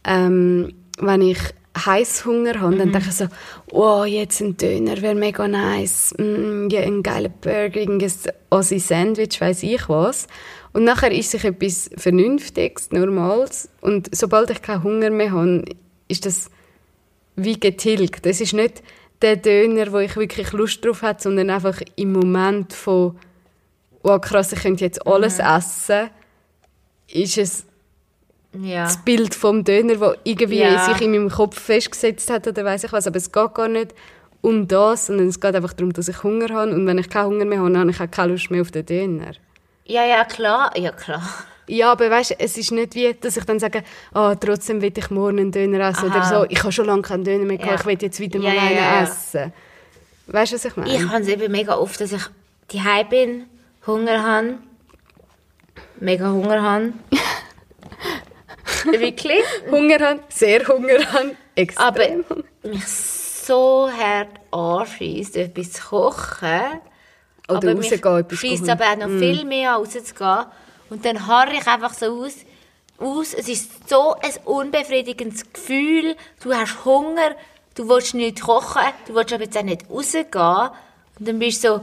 Wenn ich Heißhunger habe, dann denke ich so, oh, jetzt ein Döner wäre mega nice. Ja, ein geiler Burger, irgendein Ossi-Sandwich, weiss ich was. Und nachher ist sich etwas Vernünftiges, Normales. Und sobald ich keinen Hunger mehr habe, ist das wie getilgt. Es ist nicht der Döner, wo ich wirklich Lust drauf habe, sondern einfach im Moment von «Oh krass, ich könnte jetzt alles essen», ist es das Bild vom Döner, das irgendwie sich in meinem Kopf festgesetzt hat oder weiss ich was. Aber es geht gar nicht um das, sondern es geht einfach darum, dass ich Hunger habe. Und wenn ich keinen Hunger mehr habe, dann habe ich auch keine Lust mehr auf den Döner. Ja, klar. Ja, klar. Ja, aber weißt, es ist nicht wie, dass ich dann sage, trotzdem will ich morgen einen Döner essen oder so. Ich habe schon lange keinen Döner mehr gehabt, ich will jetzt wieder mal einen essen. Weißt du, was ich meine? Ich habe es eben mega oft, dass ich daheim bin, Hunger habe, mega Hunger habe. Wirklich? Hunger haben, sehr Hunger haben, extrem. Aber mich so hart anschießt, etwas zu kochen. Oder rausgehen, etwas schießt aber auch noch viel mehr an, rauszugehen. Und dann harre ich einfach so aus. Es ist so ein unbefriedigendes Gefühl. Du hast Hunger, du willst nicht kochen, du willst aber jetzt auch nicht rausgehen. Und dann bist du so,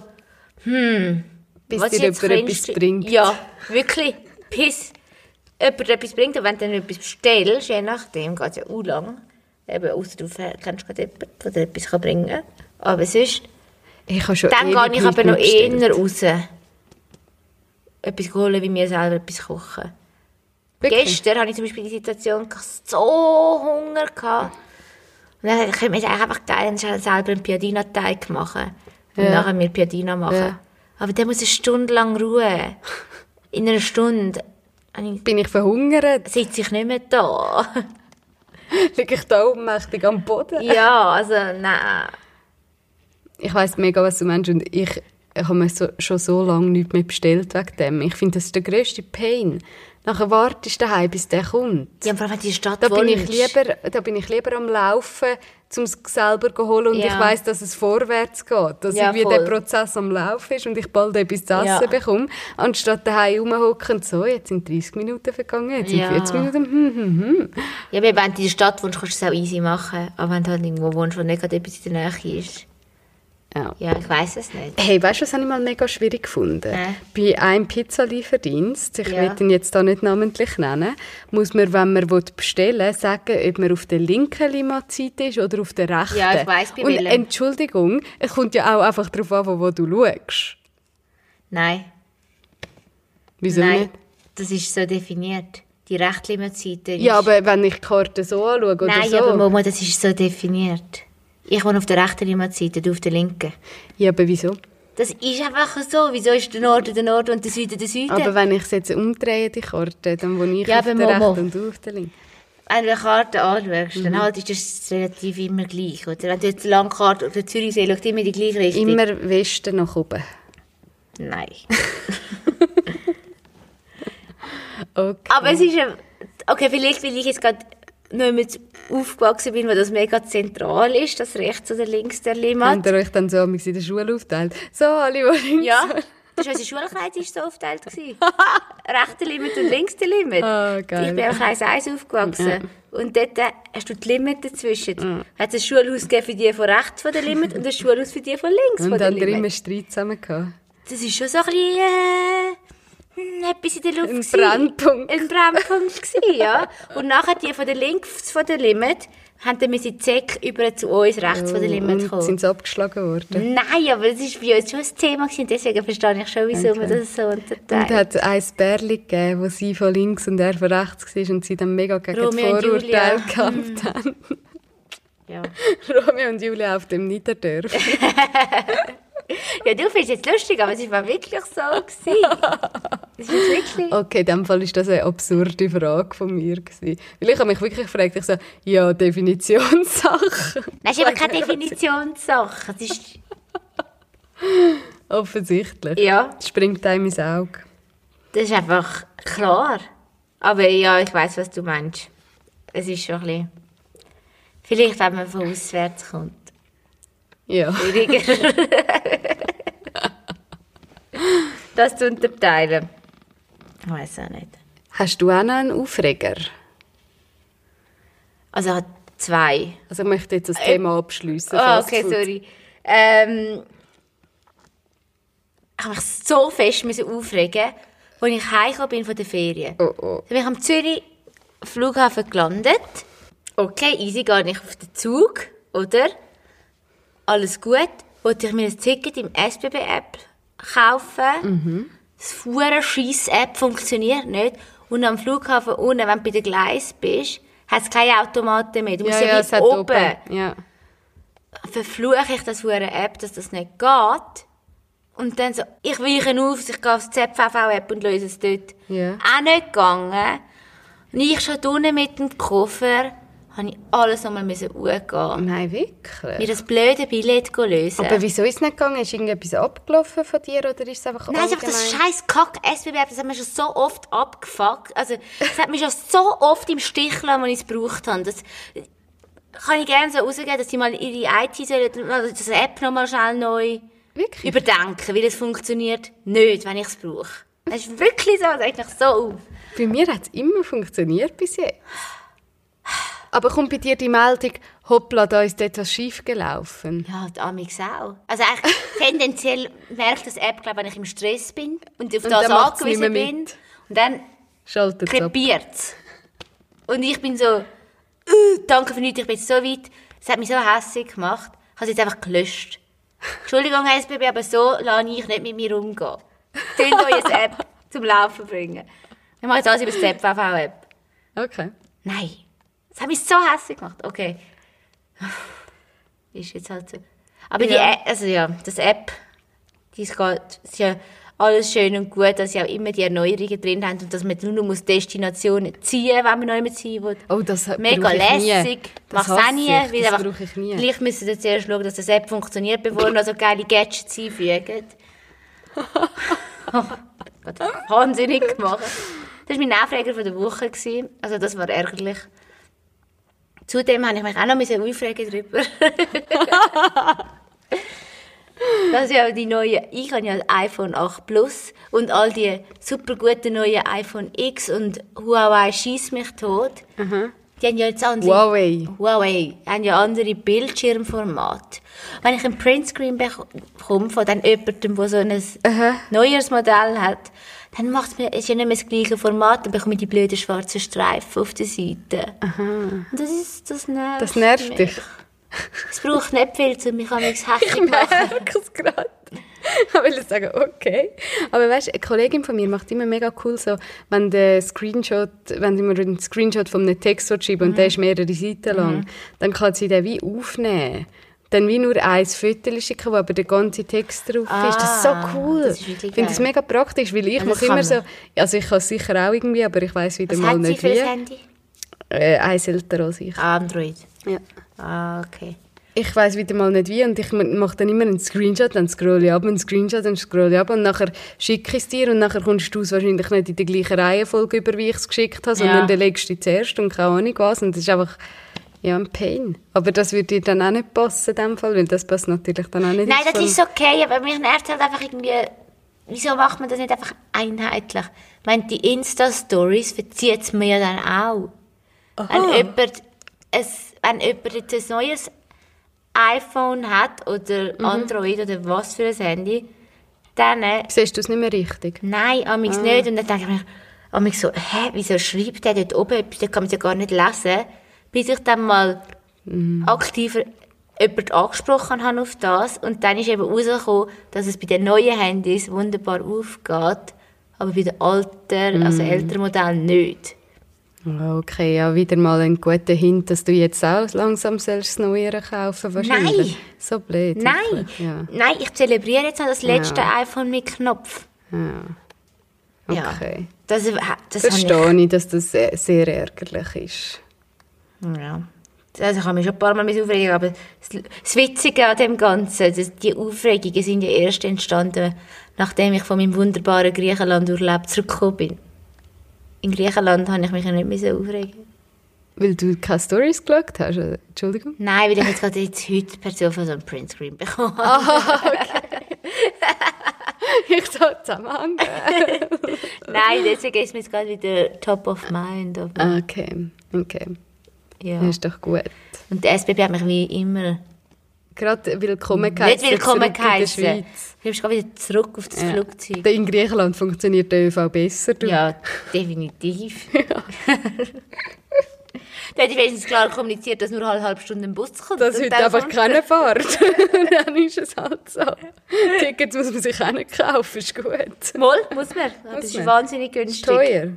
bis was dir jetzt jemand etwas bringt. Ja, wirklich. Bis jemand etwas bringt. Und wenn du dann etwas bestellst, je nachdem, geht es ja auch lang. Eben, ausser du kennst gerade jemanden, der dir etwas bringen kann. Aber sonst, ich habe schon dann ewig gehe ich aber noch bestellt. eher raus. Etwas holen, wie mir selber etwas kochen. Wirklich? Gestern hatte ich zum Beispiel die Situation, dass ich so Hunger hatte. Und dann könnte man einfach geil selber einen Piadina-Teig machen. Und nachher mir Piadina machen. Ja. Aber der muss eine Stunde lang ruhen. In einer Stunde Bin ich verhungert? sitze ich nicht mehr da. Liege ich da ohnmächtig am Boden? Ja, also nein. Ich weiss mega, was du meinst. Und ich habe mir schon so lange nichts mehr bestellt wegen dem. Ich finde, das ist der grösste Pain. Nachher wartest du daheim, bis der kommt. Ja, vor allem, wenn die Stadt Da voll bin ist. ich lieber am Laufen, um es selber zu holen. Und Ja. ich weiss, dass es vorwärts geht. Dass Ja, irgendwie voll. der Prozess am Laufen ist und ich bald etwas zu essen Ja. bekomme. Anstatt daheim rumhocken und so, jetzt sind 30 Minuten vergangen, jetzt sind Ja. 40 Minuten. Ja, aber wenn du in der Stadt wohnst, kannst du es auch easy machen. Aber wenn du halt irgendwo wohnst, wo nicht gerade etwas in der Nähe ist. Ja. Ja, ich weiss es nicht. Hey, weißt du, was habe ich mal mega schwierig gefunden? Bei einem Pizzalieferdienst, ich will ihn jetzt da nicht namentlich nennen, muss man, wenn man bestellen will, sagen, ob man auf der linken Limmatseite ist oder auf der rechten. Ja, ich weiss, bei Und welchem. Entschuldigung, es kommt ja auch einfach darauf an, wo du schaust. Nein. Wieso Nein, nicht? das ist so definiert. Die Rechtlimmerseite ist... Ja, aber wenn ich die Karte so anschaue oder Nein, so. aber Momo, das ist so definiert. Ich wohne auf der rechten Limmerseite, du auf der linken. Ja, aber wieso? Das ist einfach so. Wieso ist der Norden und der Süden der Süden? Aber wenn ich es jetzt umdrehe, die Karte, dann wohne ich Ja, auf der aber Momo. rechten und du auf der linken. Wenn du eine Karte anschaust, dann halt ist das relativ immer gleich. Oder wenn du jetzt die Landkarte oder Zürichsee schaust, immer in die gleiche Richtung. Immer Westen nach oben. Nein. Okay. Aber es ist... Okay, vielleicht, weil ich jetzt gerade nicht mehr aufgewachsen bin, weil das mega zentral ist, das rechts oder links der Limmat. Habt ihr euch dann so in der Schule aufteilt? So, alle, die links Ja, das war unser Schulkreis ist so aufgeteilt. Rechte Limit und links der Limit. Ah, geil. Ich bin am Kreis 1 aufgewachsen. Und dort hast du die Limit dazwischen. Hat es ein Schulhaus gegeben für die von rechts von der Limit und ein Schulhaus für die von links Und von der dann immer Limit. Streit zusammen gehabt. Das ist schon so ein bisschen etwas in der Luft. Ein gewesen. Brennpunkt. Ein Brennpunkt gewesen, ja. Und nachher die von der links von der Limit haben dann mit die Zeck über zu uns rechts von der Limit Und kommen. sind sie abgeschlagen worden. Nein, aber das war bei uns schon ein Thema gewesen. Deswegen verstehe ich schon, wieso man das so unterteilt. Und es hat ein Bärli gegeben, wo sie von links und er von rechts war und sie dann mega gegen Romeo und die Vorurteile Julia. gekämpft haben. Ja. Romeo und Julia auf dem Niederdörf. Ja, du findest es jetzt lustig, aber es war wirklich so gewesen. Es ist wirklich... Okay, in dem Fall war das eine absurde Frage von mir gewesen. Weil ich habe mich wirklich gefragt, ich so, ja, Definitionssache. Nein, es ist aber keine Definitionssache. Es ist... Offensichtlich. Ja. Das springt einem ins Auge. Das ist einfach klar. Aber ja, ich weiss, was du meinst. Es ist schon ein bisschen... Vielleicht, wenn man von auswärts kommt. Ja. Schwieriger. Das zu unterteilen. Ich weiss auch nicht. Hast du auch noch einen Aufreger? Also 2. Also ich möchte jetzt das Thema abschliessen. Oh, okay, sorry. Ich habe mich so fest aufregen, als ich heimgekommen bin von der Ferien. Oh, oh. Dann bin ich am Zürich Flughafen gelandet. Okay, easy, gehe ich auf den Zug, oder? Alles gut. Wollte ich mir ein Ticket im SBB-App kaufen. Das verdammte Scheiss-App funktioniert nicht. Und am Flughafen unten, wenn du bei den Gleis bist, hat es keine Automaten mehr. Du musst ja, es wie hat oben. Ja. Verfluche ich das verdammte App, dass das nicht geht. Und dann so, ich weiche auf, ich gehe auf die ZVV-App und löse es dort. Ja. Auch nicht gegangen. Und ich schon unten mit dem Koffer, habe ich alles nochmal angehen. Nein, wirklich? Mir das blöde Billett lösen. Aber wieso ist es nicht gegangen? Ist irgendetwas abgelaufen von dir oder ist es einfach Nein, es ist einfach das scheiß Kack-SBB, das hat mich schon so oft abgefuckt. Also, es hat mich schon so oft im Stich gelassen, als ich es gebraucht habe. Das kann ich gerne so rausgeben, dass sie mal ihre IT das App nochmal schnell neu überdenken, weil es funktioniert nicht, wenn ich es brauche. Das ist wirklich so, das regt mich so auf. Bei mir hat es immer funktioniert bis jetzt. Aber kommt bei dir die Meldung, hoppla, da ist etwas schief gelaufen? Ja, amigs auch. Also eigentlich tendenziell merkt das App, glaube ich, wenn ich im Stress bin und auf das angewiesen bin. Und dann krepiert es. Und ich bin so, danke für nichts, ich bin jetzt so weit. Es hat mich so hässlich gemacht. Ich habe es jetzt einfach gelöscht. Entschuldigung, SBB, aber so lasse ich nicht mit mir umgehen. Tönt euch eine App zum Laufen bringen. Ich mache jetzt alles über die ZVV-App. Okay. Nein. Das hat mich so hässlich gemacht. Okay. Ist jetzt halt so. Aber das App, ist ja alles schön und gut, dass sie auch immer die Erneuerungen drin haben und dass man nur noch Destinationen ziehen muss, wenn man noch immer ziehen will. Oh, das mega lässig. Mach's auch nie. Das brauche ich nie. Vielleicht müssen wir zuerst schauen, dass das App funktioniert, bevor wir noch so geile Gadgets einfügen. Wahnsinnig gemacht. Das war mein Aufreger von der Woche. Also das war ärgerlich. Zudem habe ich mich auch noch aufregen darüber. Das ist ja die neue, ich habe ja ein iPhone 8 Plus und all die super guten neuen iPhone X und Huawei schießt mich tot. Die haben ja jetzt andere, Huawei haben ja andere Bildschirmformate. Wenn ich einen Printscreen bekomme von dann jemandem, der so ein neues Modell hat, dann ist ja nicht mehr das gleiche Format, dann bekomme ich die blöden schwarzen Streifen auf der Seite. Und das nervt. Das nervt dich? Es braucht nicht viel, um mich hässlich zu machen. Ich merke es gerade. Ich will sagen, okay. Aber weißt, eine Kollegin von mir macht immer mega cool so, wenn sie mir einen Screenshot von einem Text schreiben und der ist mehrere Seiten lang, dann kann sie den wie aufnehmen. Dann wie nur ein Foto schicken, wo aber der ganze Text drauf ist. Das ist so cool. Das ist ich finde das mega praktisch, weil ich mache immer so, also ich kann es sicher auch irgendwie, aber ich weiss wieder mal nicht wie. Was hat sie für ein Handy? Eins älter als ich. Android? Ja. Okay. Ich weiss wieder mal nicht wie und ich mache dann immer einen Screenshot, dann scrolle ich ab, einen Screenshot, dann scrolle ich ab und nachher schicke ich es dir und nachher kommst du es wahrscheinlich nicht in der gleichen Reihenfolge über, wie ich es geschickt habe, sondern dann legst du es zuerst und keine Ahnung was und das ist einfach ein Pain. Aber das würde dir dann auch nicht passen in dem Fall, weil das passt natürlich dann auch nicht. Nein, das ist okay, aber mich nervt halt einfach irgendwie, wieso macht man das nicht einfach einheitlich? Ich meine, die Insta-Stories verzieht es mir ja dann auch. Wenn jemand jetzt ein neues iPhone hat oder Android oder was für ein Handy, dann... Siehst du es nicht mehr richtig? Nein, amigs nicht. Und dann denke ich mir amigs so, wieso schreibt der dort oben etwas, das kann man ja gar nicht lesen. Bis ich dann mal aktiver jemanden angesprochen habe auf das. Und dann ist eben rausgekommen, dass es bei den neuen Handys wunderbar aufgeht, aber bei den alten, also älteren Modellen nicht. Okay, ja, wieder mal ein guter Hint, dass du jetzt auch langsam das Neuere kaufen wahrscheinlich. Nein! So blöd. Nein! Ja. Nein, ich zelebriere jetzt noch das letzte iPhone mit Knopf. Ja. Okay. Ja. Das verstehe ich, dass das sehr, sehr ärgerlich ist. Ja. Also ich habe mich schon ein paar Mal aufregen, aber das Witzige an dem Ganzen, die Aufregungen sind ja erst entstanden, nachdem ich von meinem wunderbaren Griechenland-Urlaub zurückgekommen bin. In Griechenland habe ich mich ja nicht mehr so aufregen. Weil du keine Stories geschaut hast? Entschuldigung? Nein, weil ich jetzt gerade heute per Zufall so einen Printscreen bekommen habe. Ah, okay. Ich soll zusammenhängen. Nein, deswegen ist mir jetzt gerade wieder top of mind. Okay. Ja. Das ist doch gut. Und der SBB hat mich wie immer... Gerade willkommen geheißen. Nicht willkommen geheißen. Du bist gerade wieder zurück auf das Flugzeug. In Griechenland funktioniert der ÖV besser. Du. Ja, definitiv. Ja. Da hätte ich wenigstens klar kommuniziert, dass nur eine halbe Stunde ein Bus kommt. Das ist heute einfach keine Fahrt. Dann ist es halt so. Tickets muss man sich auch nicht kaufen, ist gut. Mal, muss man. Das ist wahnsinnig günstig. Ist teuer?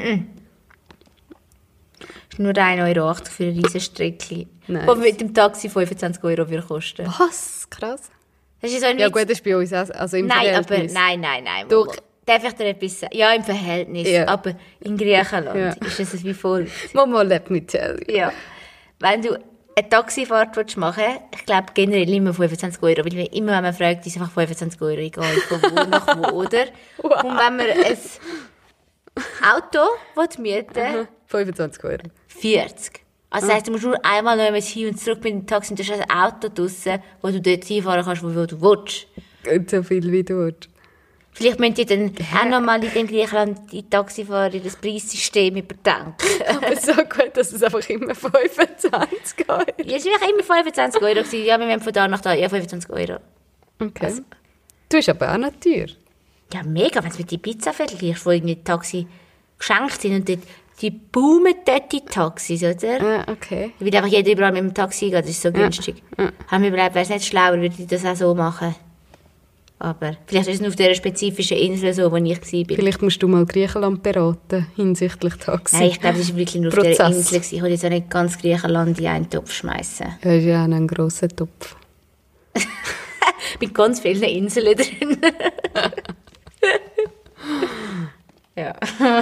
Ist nur 1,80 € für ein Riesenstreckchen. Nice. Wo mit dem Taxi 25 € würde kosten. Was? Krass. Das ist so ein ja gut, das ist bei uns auch, also im Verhältnis. Nein. Doch. Darf ich dir etwas sagen? Ja, im Verhältnis. Ja. Aber in Griechenland ist es wie voll. Mama, let me tell you. Ja. wenn du eine Taxifahrt machen willst, ich glaube generell immer 25 €, weil immer, wenn man fragt, ist einfach 25 €, egal von wo nach wo, oder? Wow. Und wenn man ein Auto mieten will, 25 €. 40. Also das heisst, du musst nur einmal noch hin und zurück mit dem Taxi und du hast ein Auto draussen, wo du dort hinfahren kannst, wo du willst. So viel wie du willst. Vielleicht müsst ihr dann auch noch mal in dem Griechenland die Taxifahrer das Preissystem überdenken. Aber so gut, dass es einfach immer 25 €. Ja, es war immer 25 € gewesen. Ja, wir wollen von da nach da. Ja, 25 €. Okay. Also, Du hast aber auch noch teuer. ja, mega, wenn du mit die Pizza vergleichst, wo irgendwie die Taxi geschenkt sind und die boomen dort die Taxis, oder? Okay. Weil einfach jeder überall mit dem Taxi geht, das ist so günstig. Haben wir überlegt, wäre es nicht schlauer, würde ich das auch so machen. Aber vielleicht ist es nur auf dieser spezifischen Insel so, wo ich war. Vielleicht musst du mal Griechenland beraten hinsichtlich Taxi. Nein, ich glaube, es war wirklich nur auf dieser Insel. Ich wollte jetzt auch nicht ganz Griechenland in einen Topf schmeißen. Das ist ja auch ein grosser Topf. Mit ganz vielen Inseln drin. Ja.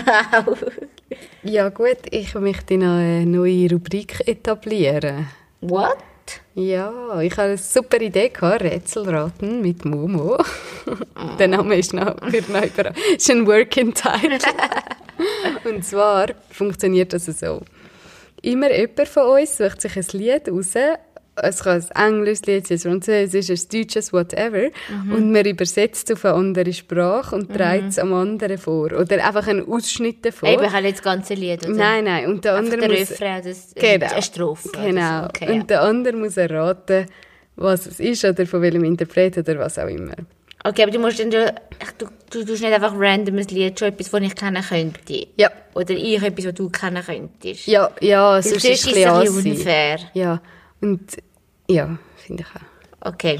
Ja gut, ich möchte noch eine neue Rubrik etablieren. What? Ja, ich habe eine super Idee gehabt, Rätselraten mit Momo. Der Name ist noch überall. Ist ein Working Title. Und zwar funktioniert das so. Immer jemand von uns sucht sich ein Lied raus. Es kann ein Englischlied, ein Französisch, ein Deutsches, whatever. Und man übersetzt es auf eine andere Sprache und trägt es am anderen vor. Oder einfach einen Ausschnitt davon. Eben, ich habe nicht das ganze Lied, oder? Nein. Und der andere der muss... Refrain, eine Strophe. Genau. So. Okay, und der andere muss erraten, was es ist oder von welchem Interpret oder was auch immer. Okay, aber du musst dann... Du tust nicht einfach random ein Lied, schon etwas, das ich kennen könnte. Ja. Oder ich etwas, das du kennen könntest. Ja, sonst ist es ein bisschen unfair. Ja, und... Ja, finde ich auch. Okay.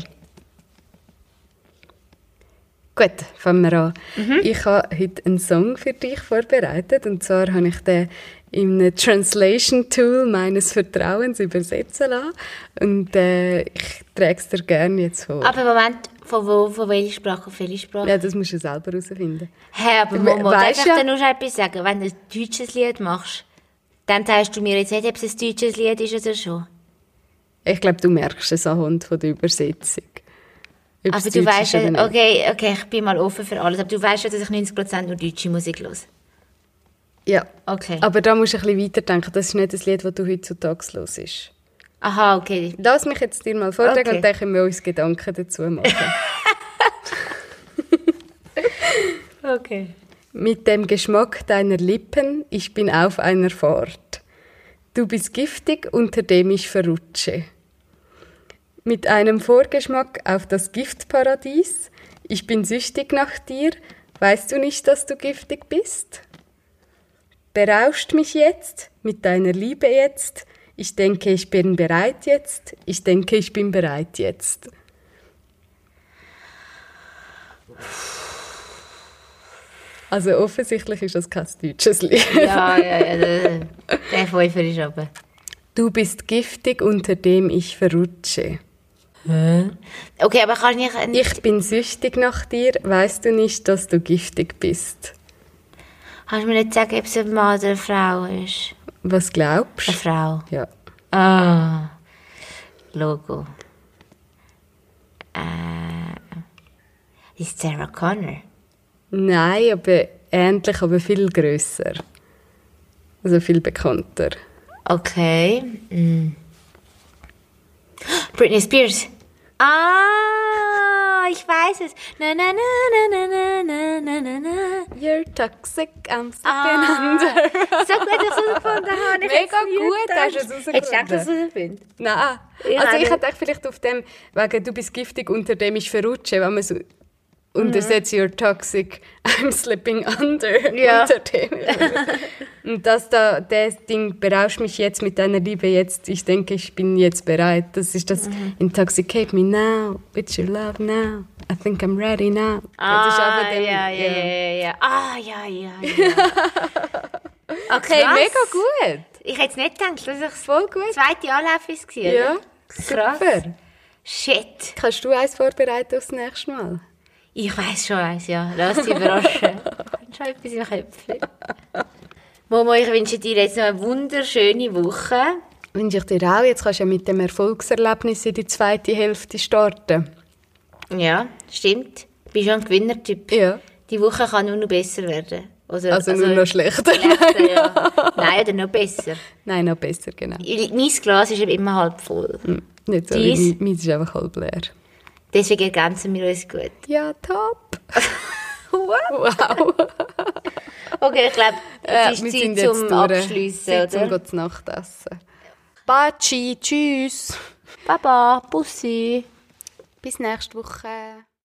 Gut, fangen wir an. Ich habe heute einen Song für dich vorbereitet. Und zwar habe ich den in einem Translation-Tool meines Vertrauens übersetzen lassen. Und ich trage es dir gerne jetzt vor. Aber Moment, von welcher Sprache auf welche Sprache? Ja, das musst du selber herausfinden. Hä, aber Momo, darf ich dir nur etwas sagen? Wenn du ein deutsches Lied machst, dann sagst du mir jetzt nicht, ob es ein deutsches Lied ist oder schon. Ich glaube, du merkst es anhand von der Übersetzung. Aber du weißt ja, okay, ich bin mal offen für alles, aber du weißt ja, dass ich 90% nur deutsche Musik höre. Ja, okay. Aber da musst du ein bisschen weiterdenken. Das ist nicht das Lied, das du heutzutage hörst. Aha, okay. Lass mich jetzt dir mal vortragen und dann können wir uns Gedanken dazu machen. Okay. Mit dem Geschmack deiner Lippen, ich bin auf einer Fahrt. Du bist giftig, unter dem ich verrutsche. Mit einem Vorgeschmack auf das Giftparadies, ich bin süchtig nach dir, weißt du nicht, dass du giftig bist? Berauscht mich jetzt, mit deiner Liebe jetzt, ich denke, ich bin bereit jetzt, ich denke, ich bin bereit jetzt. Also offensichtlich ist das kein deutsches Lied. Ja, der Pfeifer ist aber. Du bist giftig, unter dem ich verrutsche. Okay, aber kann ich... Ich bin süchtig nach dir, weißt du nicht, dass du giftig bist? Kannst du mir nicht sagen, ob es ein Mann oder eine Frau ist? Was glaubst du? Eine Frau. Ja. Ah, Logo. Ist Sarah Connor? Nein, aber ähnlich, aber viel grösser. Also viel bekannter. Okay. Britney Spears. Ah, ich weiß es. Na, na, na, na, na, na, na, na, na. You're toxic, I'm slipping under. So gut, dass ich es gefunden habe. Mega gut, hast du es rausgefunden. Hättest du gedacht, dass du es findest? Nein. Also ich hätte vielleicht auf dem, wegen du bist giftig, unter dem ich verrutsche, wenn man so untersetzt, you're toxic, I'm slipping under. Ja. Unter dem. Und das Ding berauscht mich jetzt mit deiner Liebe jetzt. Ich denke, ich bin jetzt bereit. Das ist das Intoxicate me now, with your love now. I think I'm ready now. Das ist einfach dem, ja. Ah, ja. Okay, krass. mega gut. Ich hätte es nicht gedacht, dass ich Voll gut. zweite Anlauf war. Ja, krass. super. Shit. Kannst du eins vorbereiten aufs nächste Mal? Ich weiss schon eins, ja. Lass dich überraschen. Ich habe schon etwas im Köpfchen. Momo, ich wünsche dir jetzt noch eine wunderschöne Woche. Wünsche ich dir auch. Jetzt kannst du ja mit dem Erfolgserlebnis in die zweite Hälfte starten. Ja, stimmt. Du bist schon ein Gewinnertyp. Ja. Die Woche kann nur noch besser werden. Also nur noch schlechter. Ja. Nein, oder noch besser. Nein, noch besser, genau. Mein Glas ist immer halb voll. Nicht so, meins ist einfach halb leer. Deswegen ergänzen wir uns gut. Ja, top. Wow. Okay, ich glaube, es ist Zeit zum Abschliessen, Zeit oder? zum zu Nacht essen. Baci, tschüss. Baba, Bussi. Bis nächste Woche.